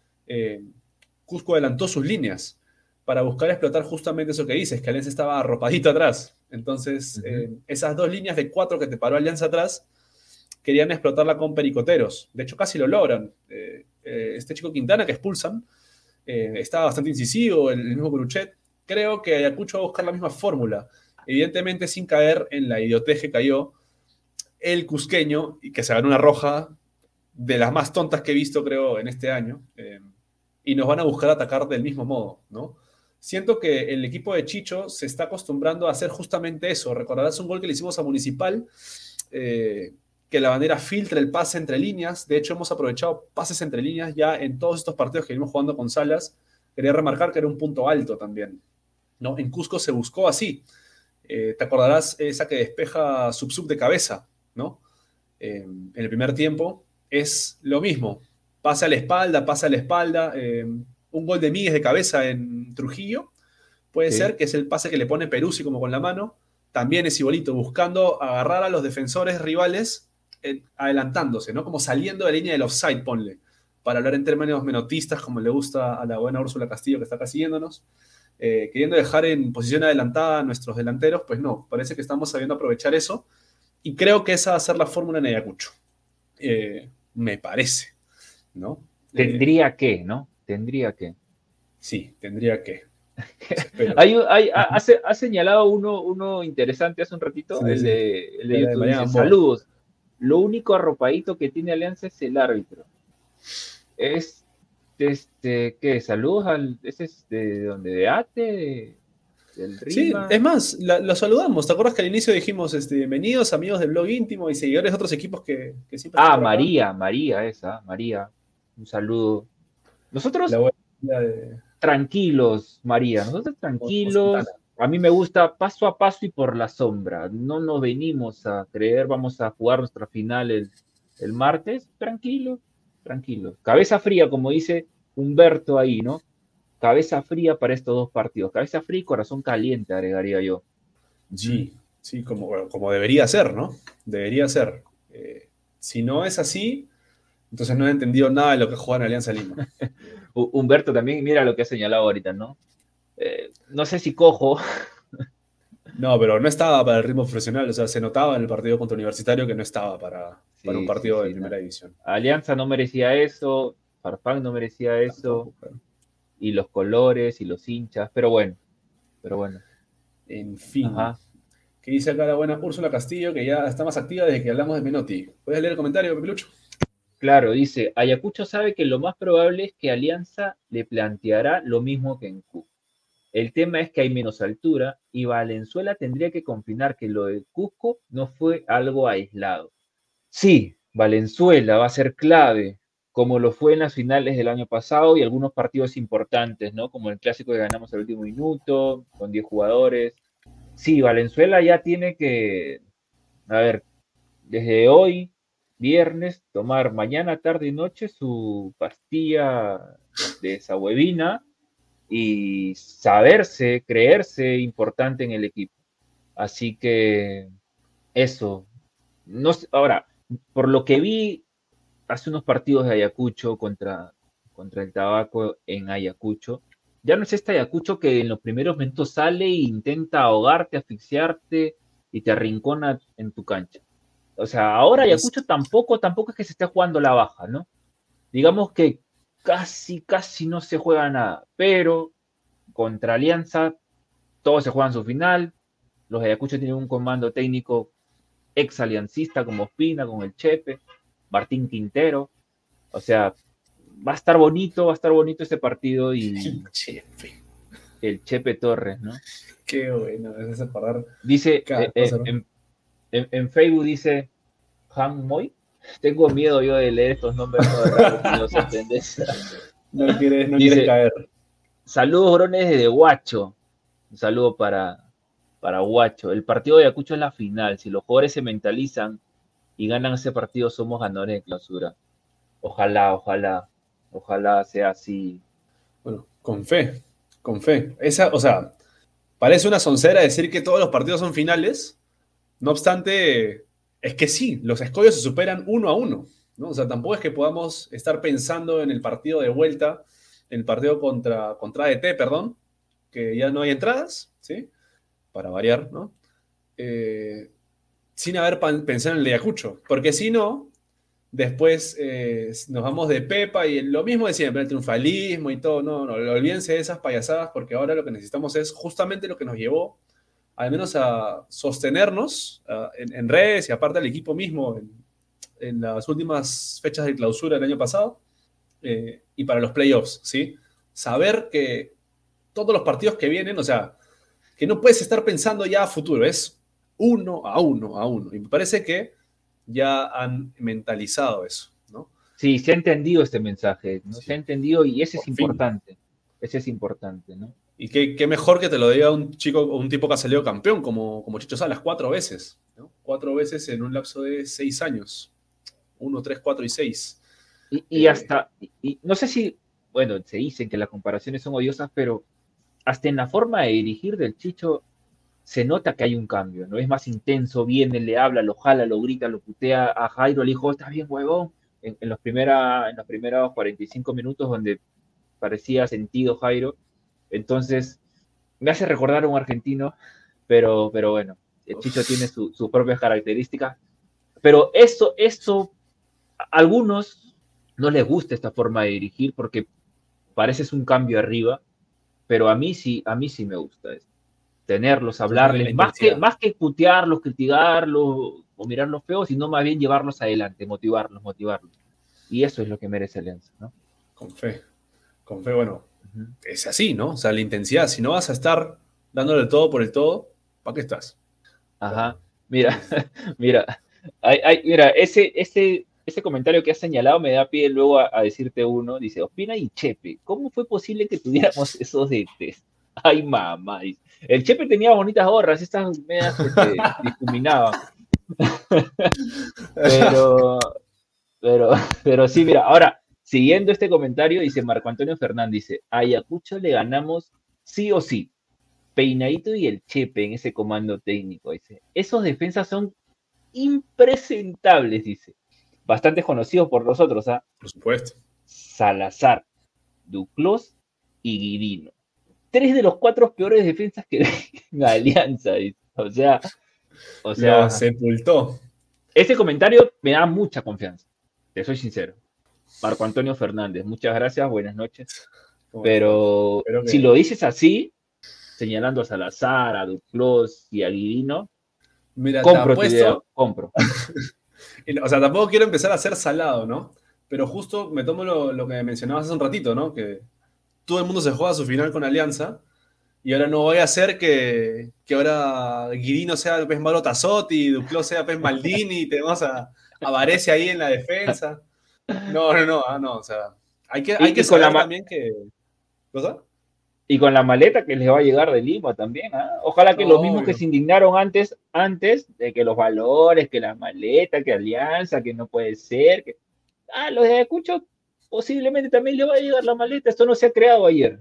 Cusco adelantó sus líneas para buscar explotar justamente eso que dices, que Alianza estaba arropadito atrás. Entonces, esas dos líneas de 4 que te paró Alianza atrás, querían explotarla con pericoteros. De hecho, casi lo logran. Este chico Quintana que expulsan, estaba bastante incisivo, el mismo Gruchet. Creo que Ayacucho va a buscar la misma fórmula, evidentemente sin caer en la idiotez que cayó el cusqueño, y que se ganó una roja de las más tontas que he visto, creo, en este año, y nos van a buscar atacar del mismo modo, ¿no? Siento que el equipo de Chicho se está acostumbrando a hacer justamente eso. Recordarás un gol que le hicimos a Municipal, que la bandera filtra el pase entre líneas. De hecho, hemos aprovechado pases entre líneas ya en todos estos partidos que venimos jugando con Salas. Quería remarcar que era un punto alto también, ¿no? En Cusco se buscó así. Te acordarás esa que despeja Sub de cabeza, ¿no? En el primer tiempo es lo mismo. Pasa a la espalda. Un gol de Míguez de cabeza en Trujillo. Puede ser que es el pase que le pone Peruzzi como con la mano. También es igualito, buscando agarrar a los defensores rivales, adelantándose, ¿no? Como saliendo de la línea del offside, ponle. Para hablar en términos menotistas, como le gusta a la buena Úrsula Castillo, que está acá siguiéndonos. Queriendo dejar en posición adelantada a nuestros delanteros, pues no, parece que estamos sabiendo aprovechar eso, y creo que esa va a ser la fórmula en Ayacucho. Me parece, ¿no? Tendría que. Sí, tendría que. Ha señalado uno interesante hace un ratito, sí, el de YouTube. Dice, saludos. Lo único arropadito que tiene Alianza es el árbitro. Es ¿qué? Saludos ¿es de donde? ¿De Ate? ¿Del Rima? Sí, es más, lo saludamos. ¿Te acuerdas que al inicio dijimos bienvenidos amigos del blog íntimo y seguidores de otros equipos que siempre están por acá? María. Un saludo. Nosotros de... tranquilos, María. Nosotros tranquilos. A mí me gusta paso a paso y por la sombra. No nos venimos a creer, vamos a jugar nuestra final el martes. Tranquilo. Cabeza fría, como dice Humberto ahí, ¿no? Cabeza fría para estos dos partidos. Cabeza fría y corazón caliente, agregaría yo. Sí, como debería ser, ¿no? Debería ser. Si no es así, entonces no he entendido nada de lo que juega en Alianza Lima. Humberto también, mira lo que ha señalado ahorita, ¿no? No sé si cojo. No, pero no estaba para el ritmo profesional. O sea, se notaba en el partido contra Universitario que no estaba para un partido de primera división. Alianza no merecía eso, Farfán no merecía eso. Tampoco, claro. Y los colores y los hinchas, pero bueno. En fin. Ajá. que dice acá la buena Úrsula Castillo, que ya está más activa desde que hablamos de Menotti. ¿Puedes leer el comentario, Pepelucho? Claro, dice, Ayacucho sabe que lo más probable es que Alianza le planteará lo mismo que en Cusco. El tema es que hay menos altura y Valenzuela tendría que confirmar que lo de Cusco no fue algo aislado. Sí, Valenzuela va a ser clave, como lo fue en las finales del año pasado y algunos partidos importantes, ¿no? Como el clásico que ganamos al último minuto, con 10 jugadores. Sí, Valenzuela ya tiene que, a ver, desde hoy, viernes, tomar mañana, tarde y noche su pastilla de sahuevina y saberse, creerse importante en el equipo. Así que eso. No sé, ahora, por lo que vi hace unos partidos de Ayacucho contra el Tabaco en Ayacucho, ya no es este Ayacucho que en los primeros minutos sale e intenta ahogarte, asfixiarte y te arrincona en tu cancha. O sea, ahora Es, Ayacucho tampoco es que se esté jugando la baja, ¿no? Digamos que casi no se juega nada, pero contra Alianza todos se juegan su final. Los Ayacucho tienen un comando técnico ex aliancista como Ospina, con el Chepe, Martín Quintero. O sea, va a estar bonito este partido y Chepe. el Chepe Torres, ¿no? Qué bueno, es separar Dice, cada cosa, ¿no? en Facebook dice Han Moy. Tengo miedo yo de leer estos nombres todos raros y no se entiende. No quieres Dice, caer. saludos, grones de Guacho. Un saludo para Guacho. El partido de Ayacucho es la final. Si los jugadores se mentalizan y ganan ese partido, somos ganadores de clausura. Ojalá sea así. Bueno, con fe, con fe. Esa, o sea, parece una soncera decir que todos los partidos son finales. No obstante, es que sí, los escollos se superan 1-1, ¿no? O sea, tampoco es que podamos estar pensando en el partido de vuelta, en el partido contra ADT, perdón, que ya no hay entradas, ¿sí? Para variar, ¿no? Eh, Sin haber pensado en el de Ayacucho, porque si no, después nos vamos de Pepa y lo mismo de siempre, el triunfalismo y todo, no, olvídense de esas payasadas porque ahora lo que necesitamos es justamente lo que nos llevó al menos a sostenernos en redes y aparte al equipo mismo en las últimas fechas de clausura del año pasado y para los playoffs, ¿sí? Saber que todos los partidos que vienen, o sea, que no puedes estar pensando ya a futuro, es 1-1. Y me parece que ya han mentalizado eso, ¿no? Sí, se ha entendido este mensaje, ¿no? Se ha Sí, entendido y ese es por fin. importante. Ese es importante, ¿no? Y qué mejor que te lo diga un chico o un tipo que ha salido campeón, como Chicho Salas, 4 veces, ¿no? 4 veces en un lapso de 6 años. 1, 3, 4 y 6. Y hasta, y no sé si, bueno, se dicen que las comparaciones son odiosas, pero hasta en la forma de dirigir del Chicho se nota que hay un cambio, ¿no? Es más intenso, viene, le habla, lo jala, lo grita, lo putea a Jairo, le dijo, estás bien, huevón, en los primeros 45 minutos donde parecía sentido Jairo. Entonces, me hace recordar a un argentino, pero bueno, el Chicho tiene sus propias características. Pero eso, a algunos no les gusta esta forma de dirigir porque parece es un cambio arriba, pero a mí sí me gusta esto. Tenerlos, La hablarles, intensidad, más que putearlos, criticarlos o mirarlos feos, sino más bien llevarlos adelante, motivarlos. Y eso es lo que merece Alianza, ¿no? con fe. Con fe, bueno, Ujú. es así, ¿no? O sea, la intensidad, si no vas a estar dándole el todo por el todo, ¿para qué estás? O sea, Ajá. Mira, mira, mira, ese comentario que has señalado me da pie luego a decirte uno. Dice, Ospina y Chepe, ¿cómo fue posible que tuviéramos esos DTs? Ay, mamá. Dice. El Chepe tenía bonitas gorras, estas medias difuminaban. Pero, pero, pero sí, mira, ahora, siguiendo este comentario, dice Marco Antonio Fernández, dice, a Ayacucho le ganamos sí o sí. Peinadito y el Chepe en ese comando técnico, dice. Esos defensas son impresentables, dice. Bastante conocidos por nosotros, ¿ah? por supuesto. Salazar, Duclos y Guirino. Tres de los cuatro peores defensas que en Alianza, dice. O Lo sea, sepultó. este comentario me da mucha confianza. Te soy sincero. Marco Antonio Fernández, muchas gracias, buenas noches. ¿Cómo estás? Pero Espero si que. lo dices así, señalando a Salazar, a Duclos y a Guirino, Mira, te Compro tu idea, apuesto, compro. o sea, tampoco quiero empezar a ser salado, ¿no? Pero justo me tomo lo que mencionabas hace un ratito, ¿no? Que todo el mundo se juega su final con Alianza. Y ahora no voy a hacer que ahora Guirino sea el pez malo Tazotti, Duclos sea pez Maldini, y tenemos a Varese ahí en la defensa. No, o sea, hay Y, que y, con saber la, también que... ¿Cosa? y con la maleta que les va a llegar de Lima también. ¿Ah? Ojalá No, que los mismos que obvio. se indignaron antes de que los valores, que la maleta, que Alianza, que no puede ser. Los de Ayacucho posiblemente también le va a llegar la maleta. Esto no se ha creado ayer.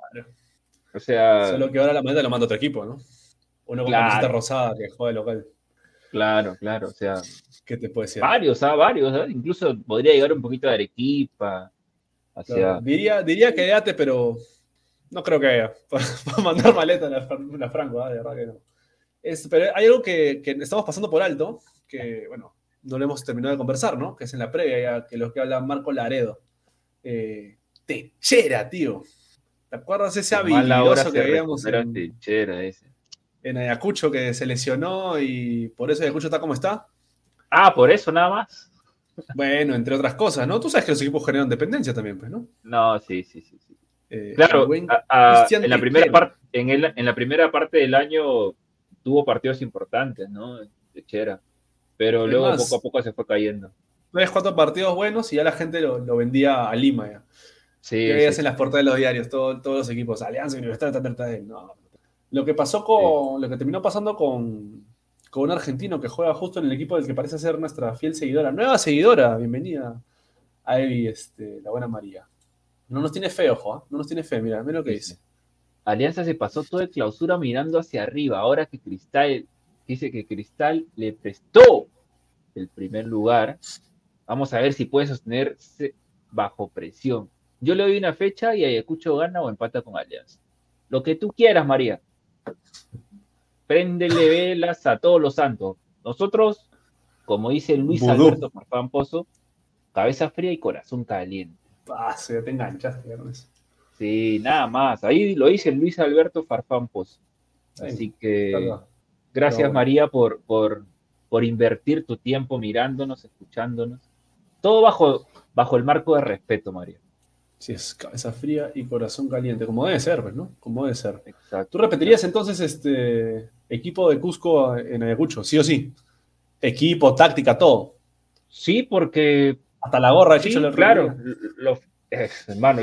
O sea, Solo que ahora la maleta lo manda otro equipo, ¿no? Uno con camiseta claro, rosada que juega de local. claro. O sea, ¿Qué te puede decir? varios. Incluso podría llegar un poquito de Arequipa. Claro, Hacia. diría que Eate, pero no creo que haya. Para mandar maleta en la Franco, de verdad que no. Pero hay algo que estamos pasando por alto, que, bueno, no lo hemos terminado de conversar, ¿no? Que es en la previa, ya, que lo que habla Marco Laredo. Techera, tío. ¿Te acuerdas ese Qué mala hora habilidoso que se veíamos recupera Techera ese. en Ayacucho que se lesionó y por eso Ayacucho está como está? Por eso nada más. Bueno, entre otras cosas, ¿no? Tú sabes que los equipos generan dependencia también, pues, ¿no? No, sí. El Claro, buen Cristian en la primera Techera. parte, en la primera parte del año tuvo partidos importantes, ¿no? Techera. Pero Es luego poco a más, poco se fue cayendo. 3, 4 partidos buenos y ya la gente lo vendía a Lima, ya. ¿Qué Sí. veías en las portadas de los diarios? Todos los equipos, Alianza Universitaria, no. Lo que pasó Sí. lo que terminó pasando con un argentino que juega justo en el equipo del que parece ser nuestra fiel seguidora, nueva seguidora, bienvenida a Evi, la buena María. No nos tiene fe, ojo, ¿eh? No nos tiene fe, mira lo que Sí. dice. Alianza se pasó todo el clausura mirando hacia arriba. Ahora que Cristal dice que Cristal le prestó el primer lugar, vamos a ver si puede sostenerse bajo presión. Yo le doy una fecha y Ayacucho gana o empata con Alianza. Lo que tú quieras, María. Préndele velas a todos los santos. Nosotros, como dice Luis Vudú. Alberto Farfán Pozo, cabeza fría y corazón caliente. Ya te enganchaste ya con eso. Sí, nada más. Ahí lo dice Luis Alberto Farfán Pozo. Sí, Así que verdad. Pero gracias, bueno. María, por invertir tu tiempo mirándonos, escuchándonos. Todo bajo el marco de respeto, María. Sí, es cabeza fría y corazón caliente, como debe ser, pues, ¿no? Como debe ser. ¿Tú Exacto, repetirías exacto. entonces equipo de Cusco en Ayacucho? Sí o sí. Equipo, táctica, todo. Sí, porque Hasta la gorra de Chicho sí, le claro. repetiría. Hermano,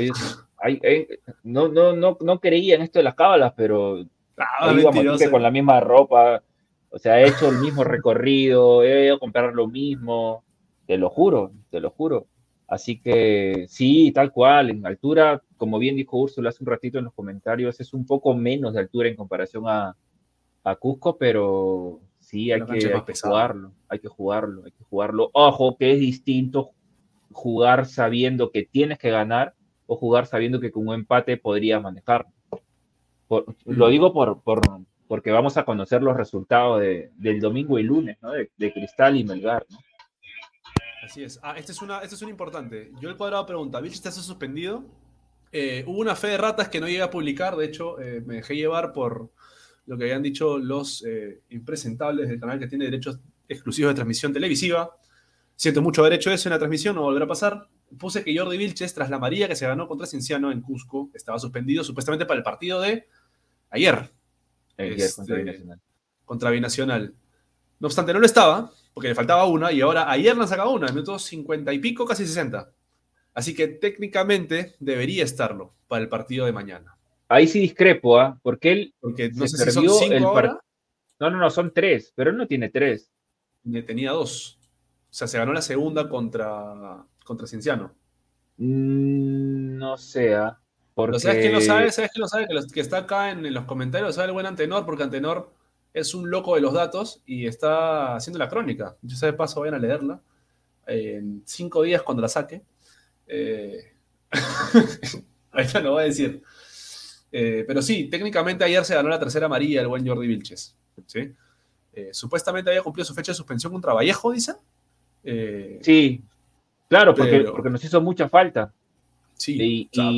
no creía en esto de las cábalas, pero Ah, ahí vamos, siempre mentiroso. con la misma ropa. O sea, he hecho el mismo recorrido, he ido a comprar lo mismo. Te lo juro. Así que sí, tal cual, en altura, como bien dijo Úrsula hace un ratito en los comentarios, es un poco menos de altura en comparación a Cusco, pero sí, La cancha es hay más que pesada. jugarlo, hay que jugarlo, hay que jugarlo. Ojo, que es distinto jugar sabiendo que tienes que ganar o jugar sabiendo que con un empate podrías manejar. Lo Mm, digo porque vamos a conocer los resultados del domingo y lunes, ¿no? De Cristal y Melgar, ¿no? así es. Esta es una importante. Yo el cuadrado pregunta, ¿Vilches está suspendido? Hubo una fe de ratas que no llegué a publicar, de hecho, me dejé llevar por lo que habían dicho los impresentables del canal que tiene derechos exclusivos de transmisión televisiva. Siento mucho haber hecho eso en la transmisión, no volverá a pasar. Puse que Jordi Vilches, tras la María que se ganó contra Cienciano en Cusco, estaba suspendido supuestamente para el partido de ayer, Ayer contra Binacional. contra Binacional. No obstante, no lo estaba, porque le faltaba una, y ahora ayer le han sacado una, en minutos 50 y pico, casi 60. Así que técnicamente debería estarlo para el partido de mañana. Ahí sí discrepo, ¿ah? Porque él Porque no se sé si son perdió 5 el partido. ahora, No, son tres, pero él no tiene tres. tenía 2. O sea, se ganó la segunda contra Cienciano. No sea, Pero ¿sabes quién lo porque sabe? ¿Sabes quién lo sabe? Que está acá en los comentarios, lo sabe el buen Antenor, porque Antenor es un loco de los datos y está haciendo la crónica. Yo sé de paso, vayan a leerla. En 5 días cuando la saque. Eh, ahorita lo voy a decir. Pero sí, técnicamente ayer se ganó la tercera amarilla el buen Jordi Vilches. ¿Sí? Supuestamente había cumplido su fecha de suspensión contra Vallejo, dicen. sí, claro, porque Pero nos hizo mucha falta. sí, o sea, Y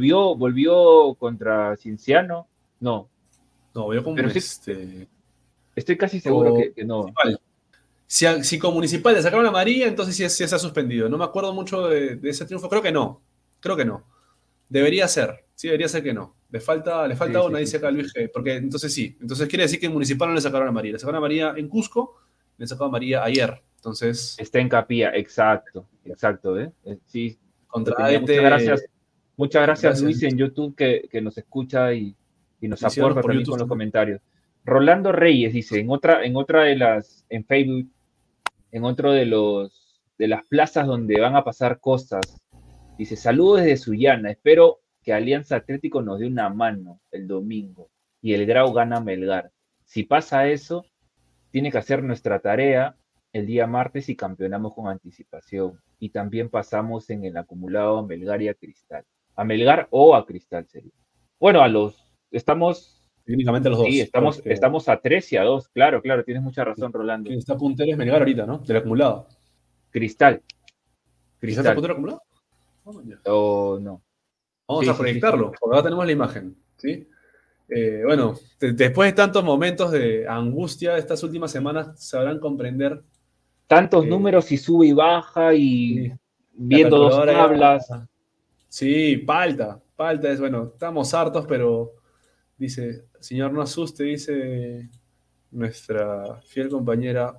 volvió contra Cinciano. No, no, veo con pero sí, Estoy casi seguro O que no. Municipal. Si con Municipal le sacaron la amarilla, entonces sí se ha suspendido. No me acuerdo mucho de ese triunfo. Creo que no. Creo que no. Debería ser. Sí, debería ser que no. Le falta Sí, sí, una, sí, dice acá sí, Luis sí. G. Porque entonces sí. Entonces quiere decir que en Municipal no le sacaron la amarilla. Le sacaron la amarilla en Cusco, le sacaron amarilla ayer. Entonces, Está en Capilla, exacto, exacto, ¿eh? Sí, lo contra tenía. AET, Muchas gracias gracias Luis Luis. en YouTube que nos escucha y nos Y síganos aporta por también YouTube con los también. comentarios. Rolando Reyes dice, en otra en Facebook, en otro de las plazas donde van a pasar cosas, dice, saludos desde Sullana, espero que Alianza Atlético nos dé una mano el domingo y el Grau gana a Melgar. Si pasa eso, tiene que hacer nuestra tarea el día martes y campeonamos con anticipación. Y también pasamos en el acumulado a Melgar y a Cristal. A Melgar o a Cristal sería. Bueno, Técnicamente los sí, dos, porque estamos a 3 y a 2. Claro, claro, tienes mucha razón, Rolando. quien está puntero es Melgar ahorita, ¿no? Del acumulado. Cristal, ¿Quizás está Cristal. puntero acumulado? Oh, ya. O no. Vamos Sí, a sí, sí, sí. proyectarlo, porque ahora tenemos la imagen, ¿sí? Bueno, después de tantos momentos de angustia, estas últimas semanas sabrán comprender. Tantos eh, números y sube y baja y sí, la viendo dos calculadora ya. tablas. Sí, palta es bueno, estamos hartos, pero dice, señor, no asuste, dice nuestra fiel compañera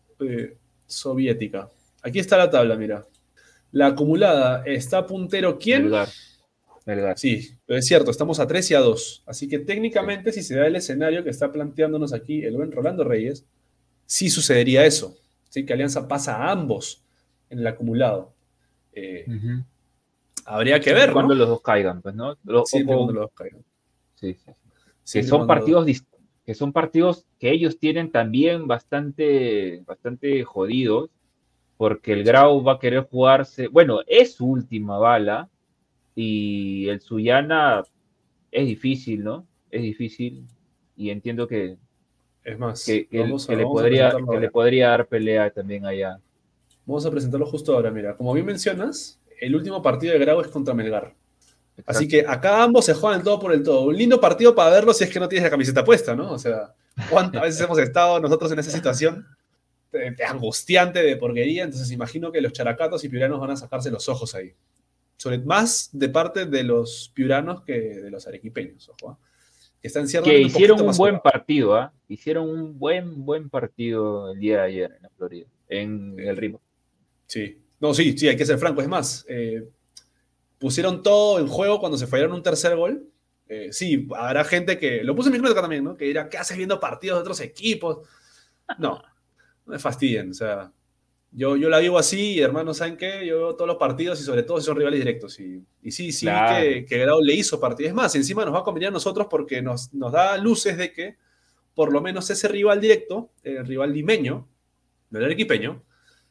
soviética. Aquí está la tabla, mira. La acumulada está puntero, ¿quién? Melgar, Melgar. Sí, pero es cierto, estamos a 3 y a 2. Así que Sí. técnicamente, si se da el escenario que está planteándonos aquí el buen Rolando Reyes, sí sucedería eso. ¿Sí? Que Alianza pasa a ambos en el acumulado. Eh, Ujú. Habría que Siempre y ver, cuando ¿no? los dos caigan, pues, ¿no? Siempre y cuando los dos caigan. Sí, sí, sí. Que Siempre y son cuando los dos. partidos que ellos tienen también bastante, bastante jodidos, porque el Sí, Grau va a querer jugarse, bueno, es su última bala, y el Sullana es difícil, ¿no? Es difícil, y entiendo es más, vamos a que presentarlo le ahora. podría dar pelea también allá. Vamos a presentarlo justo ahora, mira. Como bien mencionas, el último partido de Grau es contra Melgar. Así que Exacto. acá ambos se juegan el todo por el todo. Un lindo partido para verlo si es que no tienes la camiseta puesta, ¿no? O sea, ¿cuántas veces hemos estado nosotros en esa situación angustiante de porquería? Entonces imagino que los characatos y piuranos van a sacarse los ojos ahí. Más de parte de los piuranos que de los arequipeños, ojo, ¿eh? Que están Que ciertamente un hicieron poquito un más buen sobrados. partido, ¿ah? Hicieron un buen partido el día de ayer en la Florida, en el Ritmo. Sí. No, sí, sí, hay que ser franco. Es más, pusieron todo en juego cuando se fallaron un tercer gol. Sí, habrá gente que, lo puse en mi crónica también, ¿no? Que dirá, ¿qué haces viendo partidos de otros equipos? No, no me fastidien. O sea, yo la vivo así y hermanos, ¿saben qué? Yo veo todos los partidos y sobre todo si son rivales directos. Y sí, sí vi Claro. que Grau le hizo partido. Es más, encima nos va a convenir a nosotros porque nos da luces de que por lo menos ese rival directo, el rival limeño, no el arequipeño,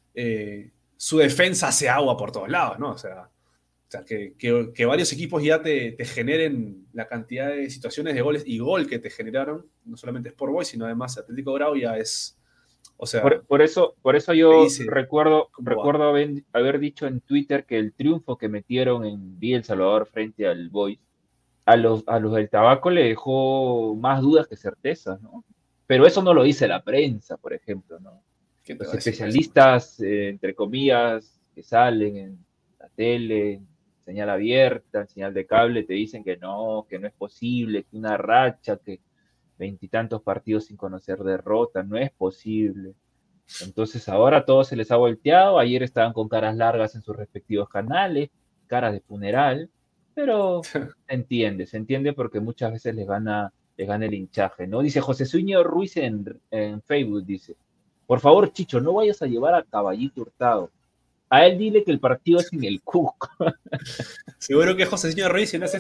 su defensa hace agua por todos lados, ¿no? O sea, que varios equipos ya te generen la cantidad de situaciones de goles y gol que te generaron, no solamente Sport Boys, sino además Atlético Grau ya es, o sea, Por eso te yo dice cómo va. recuerdo haber dicho en Twitter que el triunfo que metieron en Villa El Salvador frente al Boys, a los del Tabaco le dejó más dudas que certezas, ¿no? Pero eso no lo dice la prensa, por ejemplo, ¿no? ¿Quién te va Los a decir eso? especialistas, entre comillas, que salen en la tele, en señal abierta, en señal de cable, te dicen que no es posible, que una racha, que veintitantos partidos sin conocer derrota, no es posible. Entonces ahora todo se les ha volteado, ayer estaban con caras largas en sus respectivos canales, caras de funeral, pero se entiende porque muchas veces les gana el hinchaje, ¿no? Dice José Suño Ruiz en Facebook, dice, por favor, Chicho, no vayas a llevar a Caballito Hurtado. A él dile que el partido es en el Cusco. Seguro que José Señor Ruiz, si no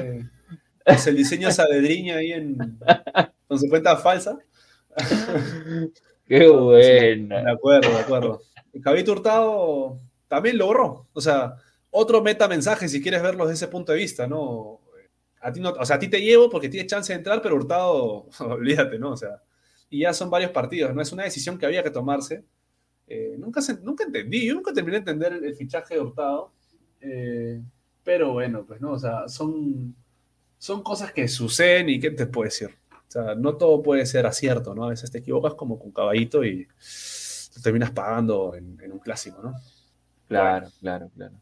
es el diseño Saavedriña ahí con su cuenta falsa. Qué No, pero sí, de buena. acuerdo, de acuerdo. El Cabito Hurtado también lo borró. O sea, otro metamensaje si quieres verlo desde ese punto de vista, ¿no? A ti no, o sea, a ti te llevo porque tienes chance de entrar, pero Hurtado, olvídate, ¿no? O sea, y ya son varios partidos, ¿no? Es una decisión que había que tomarse. Nunca entendí, yo nunca terminé de entender el fichaje de Hurtado. Eh, pero bueno, pues no, o sea, son cosas que suceden y ¿qué te puedo decir? O sea, no todo puede ser acierto, ¿no? A veces te equivocas como con Caballito y te terminas pagando en un clásico, ¿no? Pero bueno, Claro, claro, claro.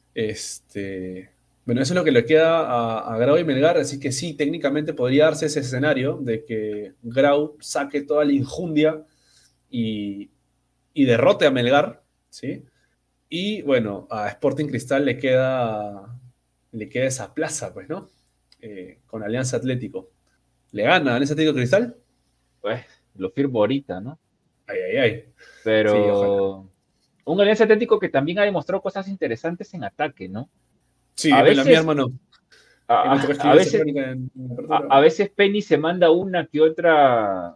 bueno, eso es lo que le queda a Grau y Melgar, así que sí, técnicamente podría darse ese escenario de que Grau saque toda la injundia y, y derrote a Melgar, ¿sí? Y bueno, a Sporting Cristal le queda esa plaza, pues, ¿no? Con Alianza Atlético. ¿Le gana a Alianza Atlético Cristal? Pues lo firmo ahorita, ¿no? Ay, ay, ay. Sí, ojalá. Pero un Alianza Atlético que también ha demostrado cosas interesantes en ataque, ¿no? Sí, A dímelo la mía, veces, hermano. Ahí me tocó a escribir esa veces, crónica en la apertura. a veces Penny se manda una que otra,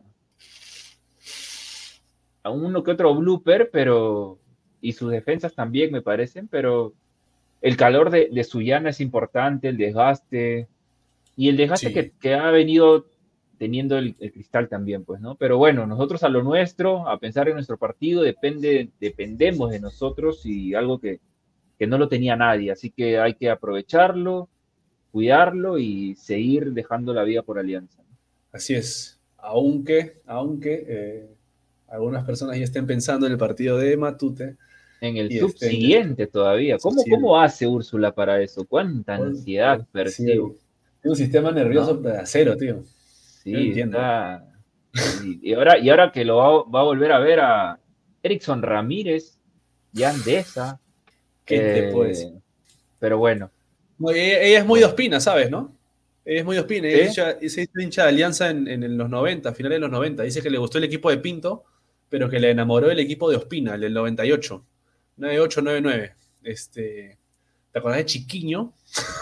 a uno que otro blooper, pero, y sus defensas también me parecen, pero el calor de Suyana es importante, el desgaste, y el desgaste Sí, que ha venido teniendo el Cristal también, pues, ¿no? Pero bueno, nosotros a lo nuestro, a pensar en nuestro partido, dependemos de nosotros y algo que no lo tenía nadie, así que hay que aprovecharlo, cuidarlo y seguir dejando la vida por Alianza, ¿no? así es. Aunque algunas personas ya estén pensando en el partido de Matute En el y estén subsiguiente todavía. ¿Cómo subsiguiente. hace Úrsula para eso? ¿Cuánta ansiedad Sí, percibo? tiene un sistema nervioso ¿No? de acero, tío. Yo Sí, entiendo. está. Y ahora que lo va a volver a ver a Erickson Ramírez, Jan Deza, ¿Qué te puedo decir? pero bueno, No, ella es muy de bueno, Ospina, ¿sabes, no? Ella es muy de Ospina. Ella ¿sí? se hizo hincha de Alianza en los 90, finales de los 90. Dice que le gustó el equipo de Pinto, pero que le enamoró el equipo de Ospina, el del 98. 98-99. ¿Te acordás de Chiquiño?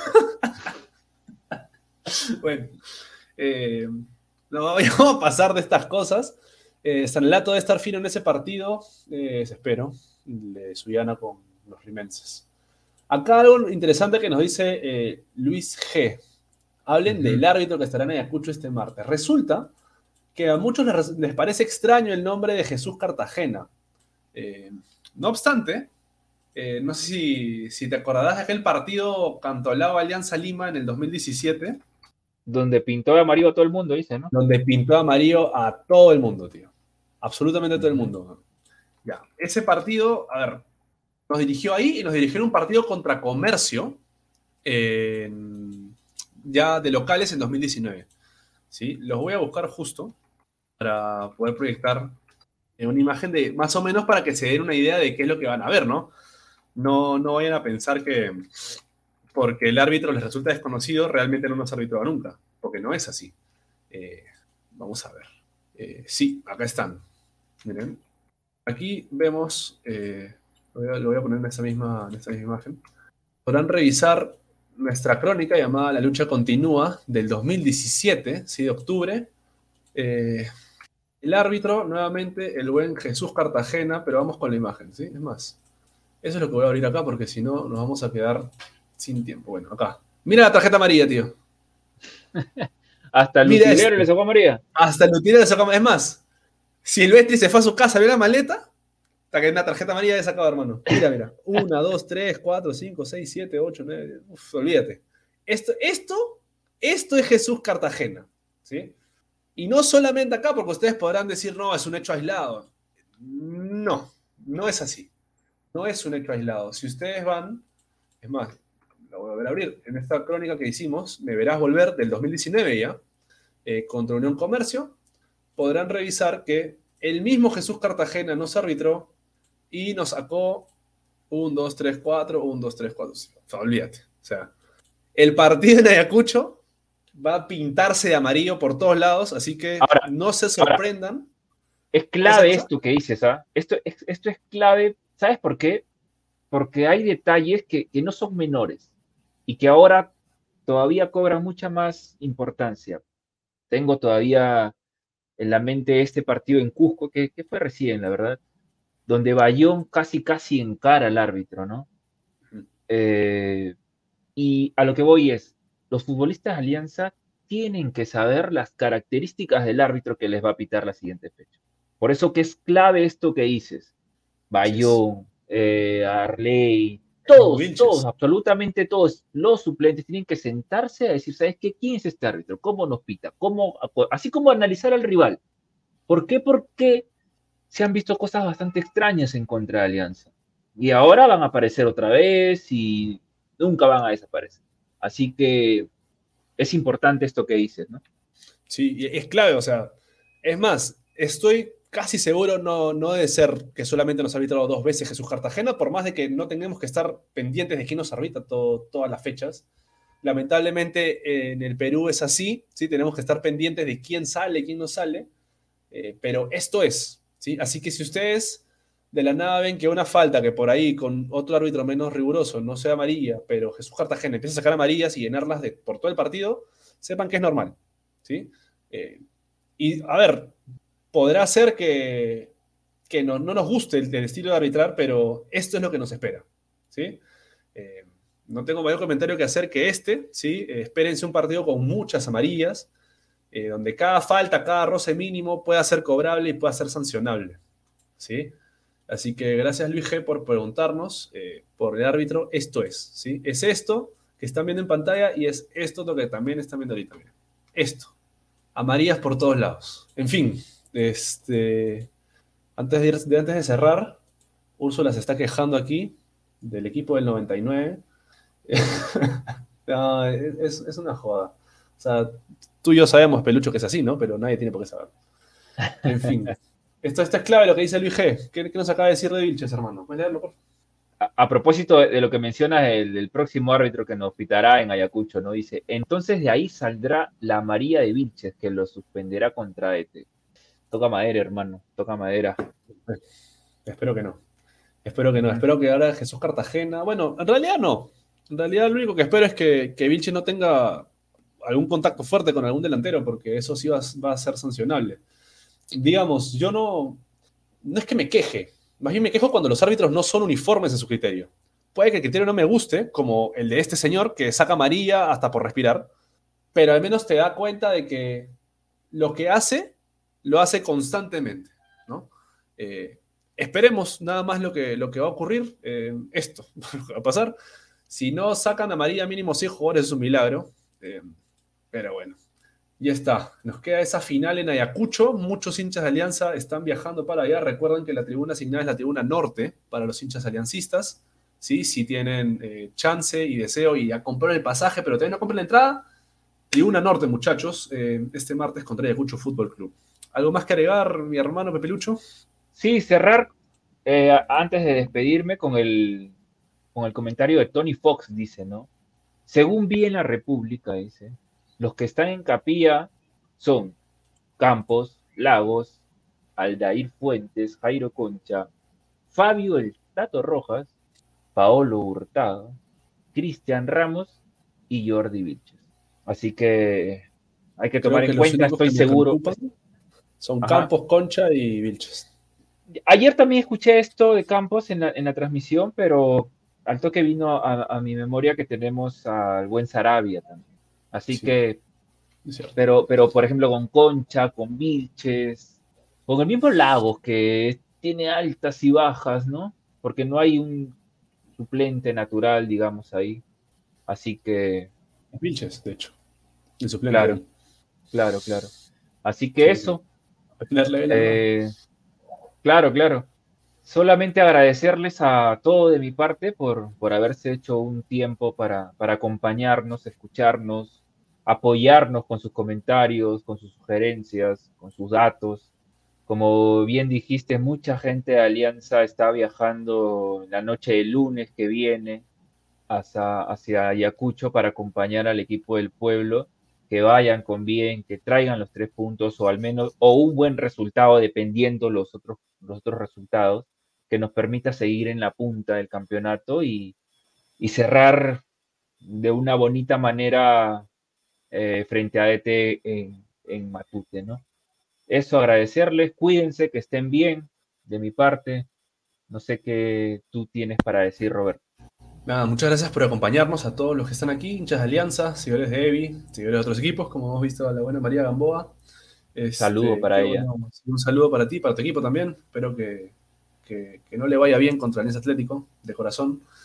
Bueno, eh, no, vamos a pasar de estas cosas. Sanelato debe estar fino en ese partido, espero, de Suyana con los rimenses. Acá algo interesante que nos dice Luis G. Hablen Ujú. del árbitro que estará en Ayacucho este martes. Resulta que a muchos les parece extraño el nombre de Jesús Cartagena. Eh, no obstante, no sé si te acordarás de aquel partido Cantolao Alianza Lima en el 2017, Donde pintó de amarillo a todo el mundo, dice, ¿no? donde pintó amarillo a todo el mundo, tío. Absolutamente a todo el Ujú. mundo. Ya, ese partido, a ver, nos dirigió ahí y nos dirigió en un partido contra Comercio, ya de locales en 2019. ¿Sí? Los voy a buscar justo para poder proyectar una imagen de más o menos para que se den una idea de qué es lo que van a ver, ¿no? No vayan a pensar que porque el árbitro les resulta desconocido, realmente no nos arbitró nunca, porque no es así. Eh, vamos a ver. Sí, acá están. Miren, aquí vemos, lo voy a poner en esta misma imagen. Podrán revisar nuestra crónica llamada La lucha continúa del 2017, ¿sí? De octubre. Eh, el árbitro, nuevamente, el buen Jesús Cartagena, pero vamos con la imagen, ¿sí? Es más, eso es lo que voy a abrir acá porque si no nos vamos a quedar sin tiempo. Bueno, acá. Mira la tarjeta amarilla, tío. Hasta el Mira utilero le esto. sacó a María. Hasta el utilero le sacó. Es más, Silvestri se fue a su casa, vio la maleta. Está que una tarjeta amarilla he sacado, hermano. Mira, mira. 1, 2, 3, 4, 5, 6, 7, 8, 9. Uf, olvídate. Esto es Jesús Cartagena. ¿Sí? Y no solamente acá, porque ustedes podrán decir, no, es un hecho aislado. No, no es así. No es un hecho aislado. Si ustedes van, es más, la voy a volver a abrir. En esta crónica que hicimos, Me Verás Volver del 2019 ya, contra Unión Comercio, podrán revisar que el mismo Jesús Cartagena nos arbitró y nos sacó 1, 2, 3, 4, 1, 2, 3, 4. O sea, olvídate. O sea, el partido en Ayacucho va a pintarse de amarillo por todos lados, así que Ahora, no se ahora, sorprendan. es Cosa, clave cosa. esto que dices, ¿ah? Esto es clave, ¿sabes por qué? Porque hay detalles que no son menores y que ahora todavía cobran mucha más importancia. Tengo todavía en la mente este partido en Cusco, que fue recién, la verdad, donde Bayón casi encara al árbitro, ¿no? Eh, y a lo que voy es, los futbolistas de Alianza tienen que saber las características del árbitro que les va a pitar la siguiente fecha. Por eso que es clave esto que dices. Así es. Bayón, Arley. Como todos, Vilches. absolutamente todos los suplentes tienen que sentarse a decir, ¿sabes qué? ¿Quién es este árbitro? ¿Cómo nos pita? Así como analizar al rival. ¿Por qué? Porque se han visto cosas bastante extrañas en contra de Alianza. Y ahora van a aparecer otra vez y nunca van a desaparecer. Así que es importante esto que dices, ¿no? Sí, y es clave, o sea, es más, estoy casi seguro no de ser que solamente nos ha arbitrado 2 veces Jesús Cartagena, por más de que no tengamos que estar pendientes de quién nos arbitra todas las fechas. Lamentablemente en el Perú es así, ¿sí? Tenemos que estar pendientes de quién sale, quién no sale, pero esto es, ¿sí? Así que si ustedes de la nada ven que una falta que por ahí con otro árbitro menos riguroso no sea amarilla, pero Jesús Cartagena empieza a sacar amarillas y llenarlas por todo el partido, sepan que es normal, ¿sí? Eh, y a ver, podrá ser que no nos guste el estilo de arbitrar, pero esto es lo que nos espera, ¿sí? Eh, no tengo mayor comentario que hacer que este, ¿sí? Espérense un partido con muchas amarillas, donde cada falta, cada roce mínimo pueda ser cobrable y pueda ser sancionable, ¿sí? Así que gracias Luis G por preguntarnos por el árbitro. Esto es, ¿sí? Es esto que están viendo en pantalla y es esto lo que también están viendo ahorita. Miren. Esto. Amarillas por todos lados. En fin, antes de cerrar, Úrsula se está quejando aquí del equipo del 99. No, es una joda. O sea, tú y yo sabemos, Pelucho, que es así, ¿no? Pero nadie tiene por qué saber. En fin. Esto es clave lo que dice Luis G. ¿Qué nos acaba de decir de Vilches, hermano? ¿Puedes leerlo, por favor? A propósito de lo que mencionas del próximo árbitro que nos pitará en Ayacucho, ¿no? Dice, entonces de ahí saldrá la María de Vilches que lo suspenderá contra ETE. Toca madera, hermano, toca madera. Espero que no. Espero que no. Ujú. Espero que ahora Jesús Cartagena. Bueno, en realidad no. En realidad lo único que espero es que Vilches no tenga algún contacto fuerte con algún delantero, porque eso sí va a ser sancionable. Digamos, yo no es que me queje, más bien me quejo cuando los árbitros no son uniformes en su criterio. Puede que el criterio no me guste, como el de este señor que saca amarilla hasta por respirar, pero al menos te da cuenta de que lo que hace, lo hace constantemente, ¿no? Eh, esperemos nada más lo que va a ocurrir, esto va a pasar. Si no sacan amarilla mínimo 6 jugadores es un milagro, eh, pero bueno. Ya está, nos queda esa final en Ayacucho. Muchos hinchas de Alianza están viajando para allá. Recuerden que la tribuna asignada es la tribuna norte para los hinchas aliancistas. ¿Sí? Si tienen chance y deseo y a comprar el pasaje, pero todavía no compren la entrada, tribuna norte, muchachos, este martes contra Ayacucho Fútbol Club. ¿Algo más que agregar, mi hermano Pepe Lucho? Sí, cerrar antes de despedirme con el comentario de Tony Fox, dice, ¿no? Según vi en la República, dice, los que están en Capilla son Campos, Lagos, Aldair Fuentes, Jairo Concha, Fabio El Tato Rojas, Paolo Hurtado, Cristian Ramos y Jordi Vilches. Así que hay que Creo tomar que en los cuenta, únicos estoy que me seguro. preocupan son Ajá. Campos, Concha y Vilches. Ayer también escuché esto de Campos en la transmisión, pero al toque vino a mi memoria que tenemos al buen Sarabia también. Así Sí, que, es cierto. pero por ejemplo con Concha, con Vilches, con el mismo Lagos que tiene altas y bajas, ¿no? Porque no hay un suplente natural, digamos, ahí. Así que, Vilches, de hecho, el suplente claro, ahí. claro. Así que Sí, sí. eso, Tenerle la verdad. eh, claro. Solamente agradecerles a todo de mi parte por haberse hecho un tiempo para acompañarnos, escucharnos, apoyarnos con sus comentarios, con sus sugerencias, con sus datos. Como bien dijiste, mucha gente de Alianza está viajando la noche del lunes que viene hacia Ayacucho para acompañar al equipo del pueblo, que vayan con bien, que traigan los 3 puntos o al menos, o un buen resultado dependiendo los otros resultados, que nos permita seguir en la punta del campeonato y cerrar de una bonita manera frente a ET en Matute, ¿no? Eso, agradecerles, cuídense, que estén bien de mi parte. No sé qué tú tienes para decir, Robert. Nada, muchas gracias por acompañarnos a todos los que están aquí, hinchas de Alianza, seguidores de Evi, seguidores de otros equipos, como hemos visto a la buena María Gamboa. Saludo Qué para ella. bueno, un saludo para ti, para tu equipo también. Espero que no le vaya bien contra el Alianza Atlético, de corazón.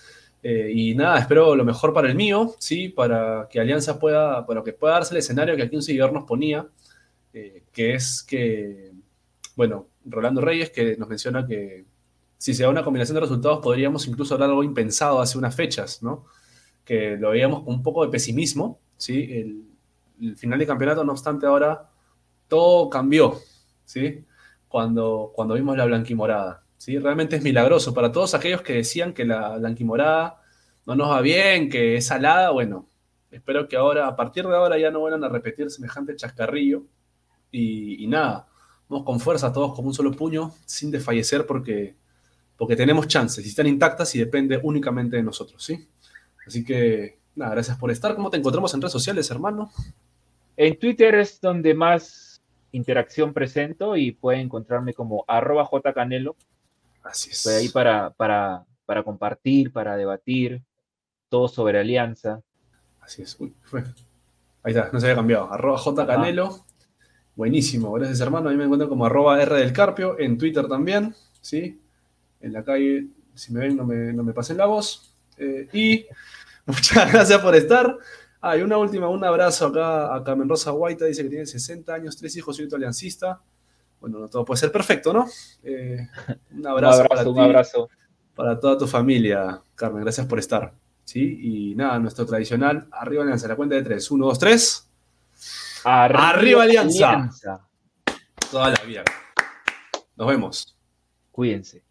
Y nada, espero lo mejor para el mío, ¿sí? Para que Alianza pueda, para que pueda darse el escenario que aquí un seguidor nos ponía, que es que, bueno, Rolando Reyes, que nos menciona que si se da una combinación de resultados podríamos incluso hablar algo impensado hace unas fechas, ¿no? Que lo veíamos con un poco de pesimismo, ¿sí? El final de campeonato, no obstante, ahora todo cambió, ¿sí? Cuando vimos la blanquimorada, ¿sí? Realmente es milagroso para todos aquellos que decían que la blanquimorada no nos va bien, que es salada, bueno, espero que ahora, a partir de ahora ya no vuelvan a repetir semejante chascarrillo y nada, vamos con fuerza todos como un solo puño, sin desfallecer porque tenemos chances y están intactas y depende únicamente de nosotros, ¿sí? Así que, nada, gracias por estar. ¿Cómo te encontramos en redes sociales, hermano? En Twitter es donde más interacción presento y pueden encontrarme como @jcanelo. Así Estoy ahí es. para compartir, para debatir, todo sobre Alianza. Así es. Uy, fue. Ahí está, no se había cambiado. Ajá. @jcanelo. Buenísimo, gracias, hermano. A mí me encuentran como @r del Carpio en Twitter también, ¿sí? En la calle, si me ven, no me pasen la voz. Y muchas gracias por estar. Ah, y una última, un abrazo acá a Carmen Rosa Guaita, dice que tiene 60 años, 3 hijos y un aliancista. Bueno, no todo puede ser perfecto, ¿no? Eh, un Un abrazo abrazo, para un ti, abrazo. para toda tu familia, Carmen, gracias por estar. ¿Sí? Y nada, nuestro tradicional, arriba Alianza, la cuenta de tres. Uno, dos, tres. Arriba ¡Arriba Alianza! Alianza. Toda la vida. Nos vemos. Cuídense.